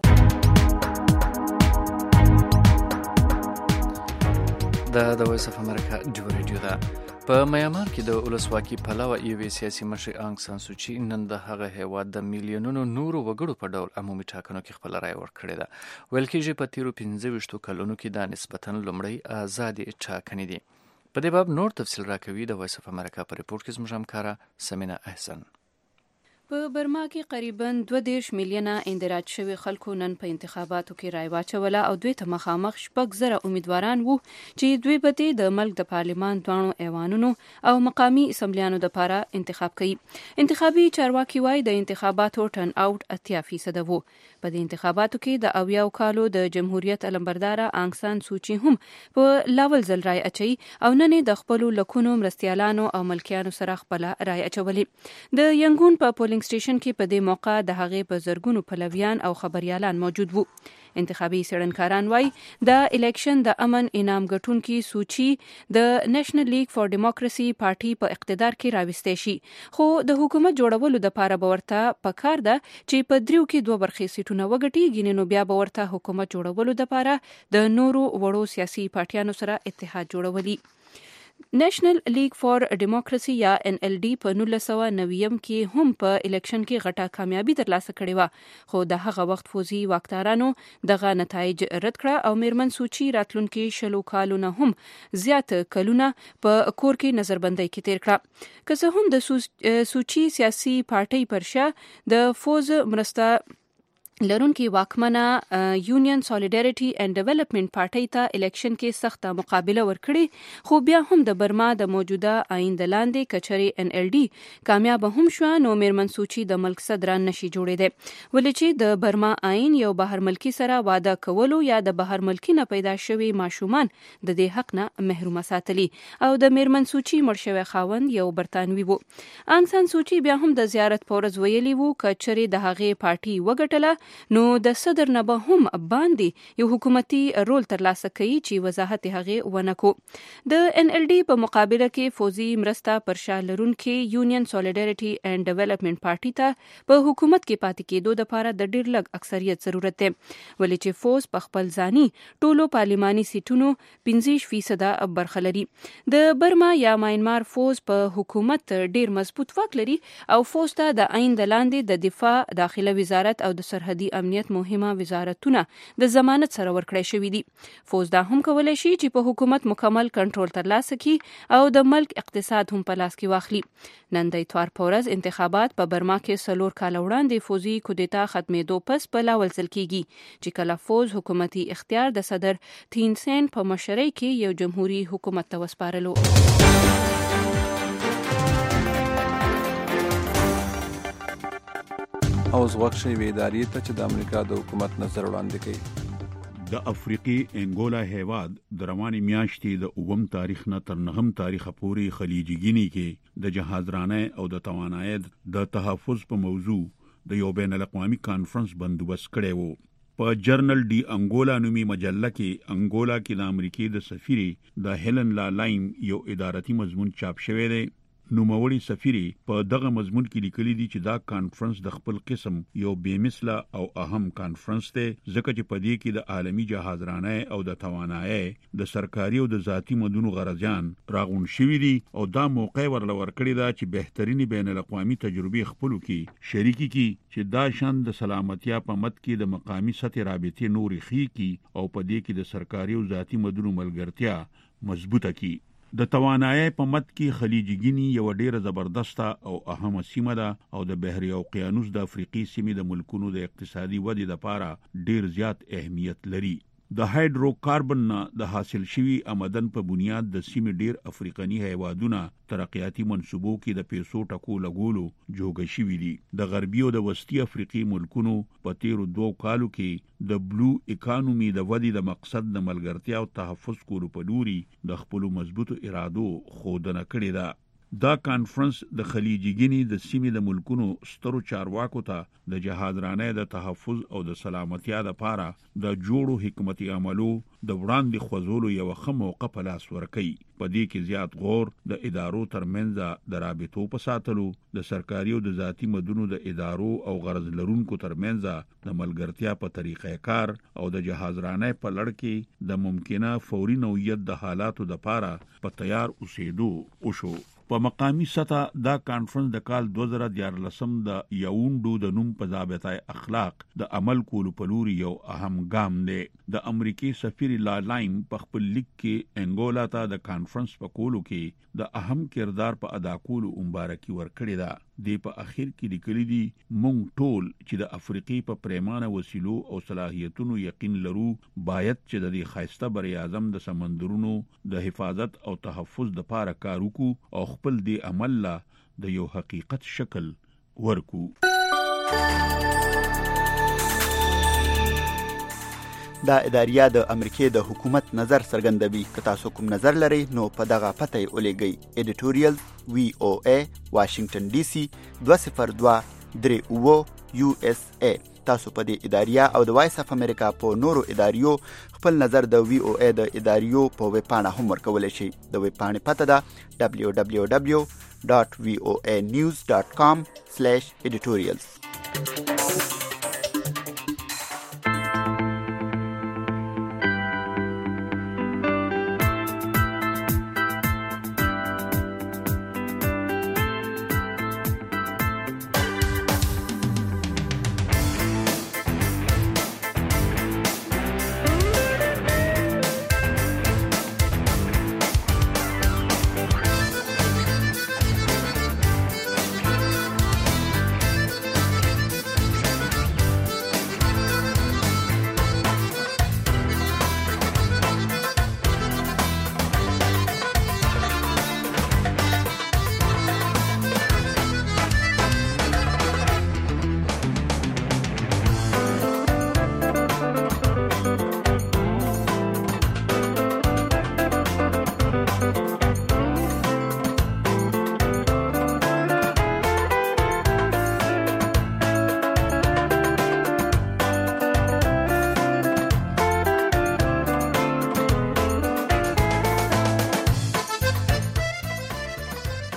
دا د وایس اف امریکا ډیو ریډیو ده. په میامار کې د ولسواکي پلوه یوې سیاسي مشرې آنګ سان سوچي نن د هغه هیواد د میلیونونو نورو وګړو په ډول عمومي ټاکنو کې خپل رای ورکړې ده. ویل کېږي په تیرو پنځه ویشتو کلونو کې دا نسبتاً لومړی ازادې ټاکنې دي. په دې باب نور تفصیل راکوي د وایس اف امریکا په ریپورت کې زموږ همکاره سمینا احسن. په برما کې قریبا دوه دېرش میلیونه اندراج شوي خلکو نن په انتخاباتو کې رای واچوله او دوی ته مخامخ شپږ زره امیدواران وو چې دوی به د ملک د پارلمان دوانو ایوانونو او مقامی اسمبلیانو لپاره انتخاب کوي. انتخابي چارواکي وایي د انتخاباتو ټرن آوټ اتیا فیصد وو. په دې انتخاباتو کې د اویاو کالو د جمهوریت علمبرداره آنګ سان سوچي هم په لاول ځل رای اچوي او نن د خپلو لکونو مرستیالانو او ملکیانو سره خپل رای اچولې. د ینګون په پولینګ سټیشن کې په دې موقع د هغې په زرګونو پلویان او خبريالان موجود وو. انتخابي څېړنکاران وایي د الیکشن د امن انعام ګټونکي سوچي د نېشنل لیگ فار ډیموکراسي پارټي په اقتدار کې راوستې شي، خو د حکومت جوړولو لپاره به ورته پکار ده چې په دریو کې دوه برخې سیټونه وګټي، نو بیا به ورته حکومت جوړولو لپاره د نورو وړو سیاسي پارټیانو سره اتحاد جوړولي. نېشنل لیگ فار ډیموکراسي یا ان ال ډي په نولس سوه نویم کې هم په الیکشن کې غټه کامیابي ترلاسه کړې وه، خو د هغه وخت فوزي واکدارانو دغه نتایج رد کړه او میرمن سوچي راتلونکي شلو کالونه هم زیات کلونه په کور کې نظربندۍ کې تیر کړه. که څه هم د سوچي سیاسي پارټۍ پر شا د فوز مرسته لرونکي واکمنه یونین سالیډریټي اینډ ډیولپمنٹ پارټۍ ته الیکشن کې سخته مقابله ورکړي، خو بیا هم د برما د موجوده آئین د لاندې کچري ان ال ډي کامیاب هم شو نو میرمن سوچي د ملک صدران نشي جوړېده، ولې چې د برما آئین یو بهر ملکی سره واده کولو یا د بهر ملکی نه پیدا شوي ماشومان د دې حق نه محروم ساتلي او د میرمن سوچي مړ شوی خاوند یو برتانوي وو. آنګ سان سوچي بیا هم د زیارت پورز ویلي وو کچري د هغې پارټي وګټله نو د صدر نه به هم باندې یو حکومتي رول ترلاسه کوي چې وضاحت هغه ونکو. د ان ال ډي په مقابله کې فوزي مرسته پر شا لرونکي یونین سالیډریټي اینډ ډیولپمنٹ پارټي ته په حکومت کې پاتې کېدو لپاره د ډېر لږ اکثریت ضرورت دی، ولې چې فوز په خپل ځاني ټولو پارلماني سیټونو پنځه فیصد برخه لري. د برما یا ماینمار فوز په حکومت ډېر مضبوط واک لري او فوز ته د آئین د لاندې د دفاع، داخله وزارت او د سرحدي امنیت مهمه وزارتونه د ضمانت سره ورکړی شوي دي. فوز دا هم کولی شي چې په حکومت مکمل کنټرول ترلاسه کړي او د ملک اقتصاد هم په لاس کې واخلي. نن د اتوار په ورځ انتخابات په برما کې څلور کاله وړاندې فوزي کودتا ختمېدو پس په لاول ځل کېږي چې کله فوز حکومتي اختیار د صدر تین سین په مشرۍ کې یو جمهوریت حکومت ته وسپارلو. اوس وخت شوی ادارې ته چې د امریکا د حکومت نظر وړاندې کوي. د افریقي انګولا هیواد د رواني میاشتې د اووم تاریخ نه تر نهم تاریخ پورې خلیجي ګینی کې د جهازرانه او د توانایي د تحفظ په موضوع د یو بین الاقوامي کانفرنس بندوبست کړی وو. په جرنل ډي انګولا نومي مجله کې انګولا کې د امریکای د سفیر د هیلن لا لایم یو ادارتي مضمون چاپ شوی دی. نوموړي سفیر په دغه مضمون کې لیکلي دي چې دا کانفرنس د خپل قسم یو بېمثله او اهم کانفرنس دی، ځکه چې په دې کې د عالمي جهازرانه او د توانایي د سرکاري او د ذاتي مدونو غرضیان راغون شوي دي او دا موقع ورله ورکړې ده چې بهترینی بین الاقوامي تجربې خپلو کې شریکي کړي چې دا شان د سلامتیا په مد کې د مقامي سطح رابطې نورې ښې کړي او په دې کې د سرکاري او ذاتي مدونو ملګرتیا مضبوطه کړي. د توانایي په مد کې خلیجي ګینی یو ډیره زبردسته او اهمه سیمه ده او د بحر اوقیانوس د افریقي سیمې د ملکونو د اقتصادي ودې لپاره ډیر زیات اهمیت لري. د هایدرو کاربن نه د حاصل شوی آمدن په بنیاد د سیمې ډیر افریقني هیوادونه ترقیاتي منصوبو کې د پیسو ټکو لګولو جوګه شوي دي. د غربي او د وسطي افریقي ملکونو په تیرو دوه کالو کې د بلو اکانومي د ودې د مقصد د ملګرتیا او تحفظ کولو په لوري د خپل مضبوطو ارادو ښودنه کړې ده. دا کانفرنس د خلیجي ګینی د سیمې د ملکونو سترو چارواکو ته د جهازرانه د تحفظ او د سلامتیا لپاره د جوړو حکمتي عملو د وړاندې خوځولو یو ښه موقع په لاس ورکوي. په دې کې زیات غور د ادارو ترمنځ د رابطو په ساتلو، د سرکاري او د ذاتي مدونو د ادارو او غرض لرونکو ترمنځ د ملګرتیا په طریقې کار او د جهازرانه په لړ کې د ممکنه فوري نوعیت د حالاتو لپاره په تیار اوسېدو وشو. په مقامی سطح دا کانفرنس د کال دوه زره دیارلسم د یاونډو د نوم په ضابطه اخلاق د عمل کولو په لوري یو اهم ګام دی. د امریکای سفیر لا لایم په خپل لیک کې انګولا ته د کانفرنس په کولو کې د اهم کردار په ادا کولو مبارکي ورکړې ده. د په اخر کې لیکلي دي مونږ ټول چې د افریقې په پریمانه وسیلو او صلاحیتونو یقین لرو باید چې د دې خاصه بر اعظم د سمندرونو د حفاظت او تحفظ د لپاره کار وکړو او خپل د عمل لا د یو حقیقت شکل ورکو. دا اداریه د امریکای د حکومت نظر څرګندوي. که تاسو کوم نظر لرئ نو په دغه پته یې ولېږئ. ایډیټوریال وی او ای واشنگټن ډي سي دوه صفر دوه درې اوه یو اس ای. تاسو په دې اداریه او د وایس اف امریکا په نورو اداریو خپل نظر د وی او ای د اداریو په ویب پاڼه هم ورکولی شئ. د ویب پاڼې پته ده دبلیو دبلیو دبلیو ډاټ وی او ای نیوز ډاټ کام سلیش ایډیټوریالز.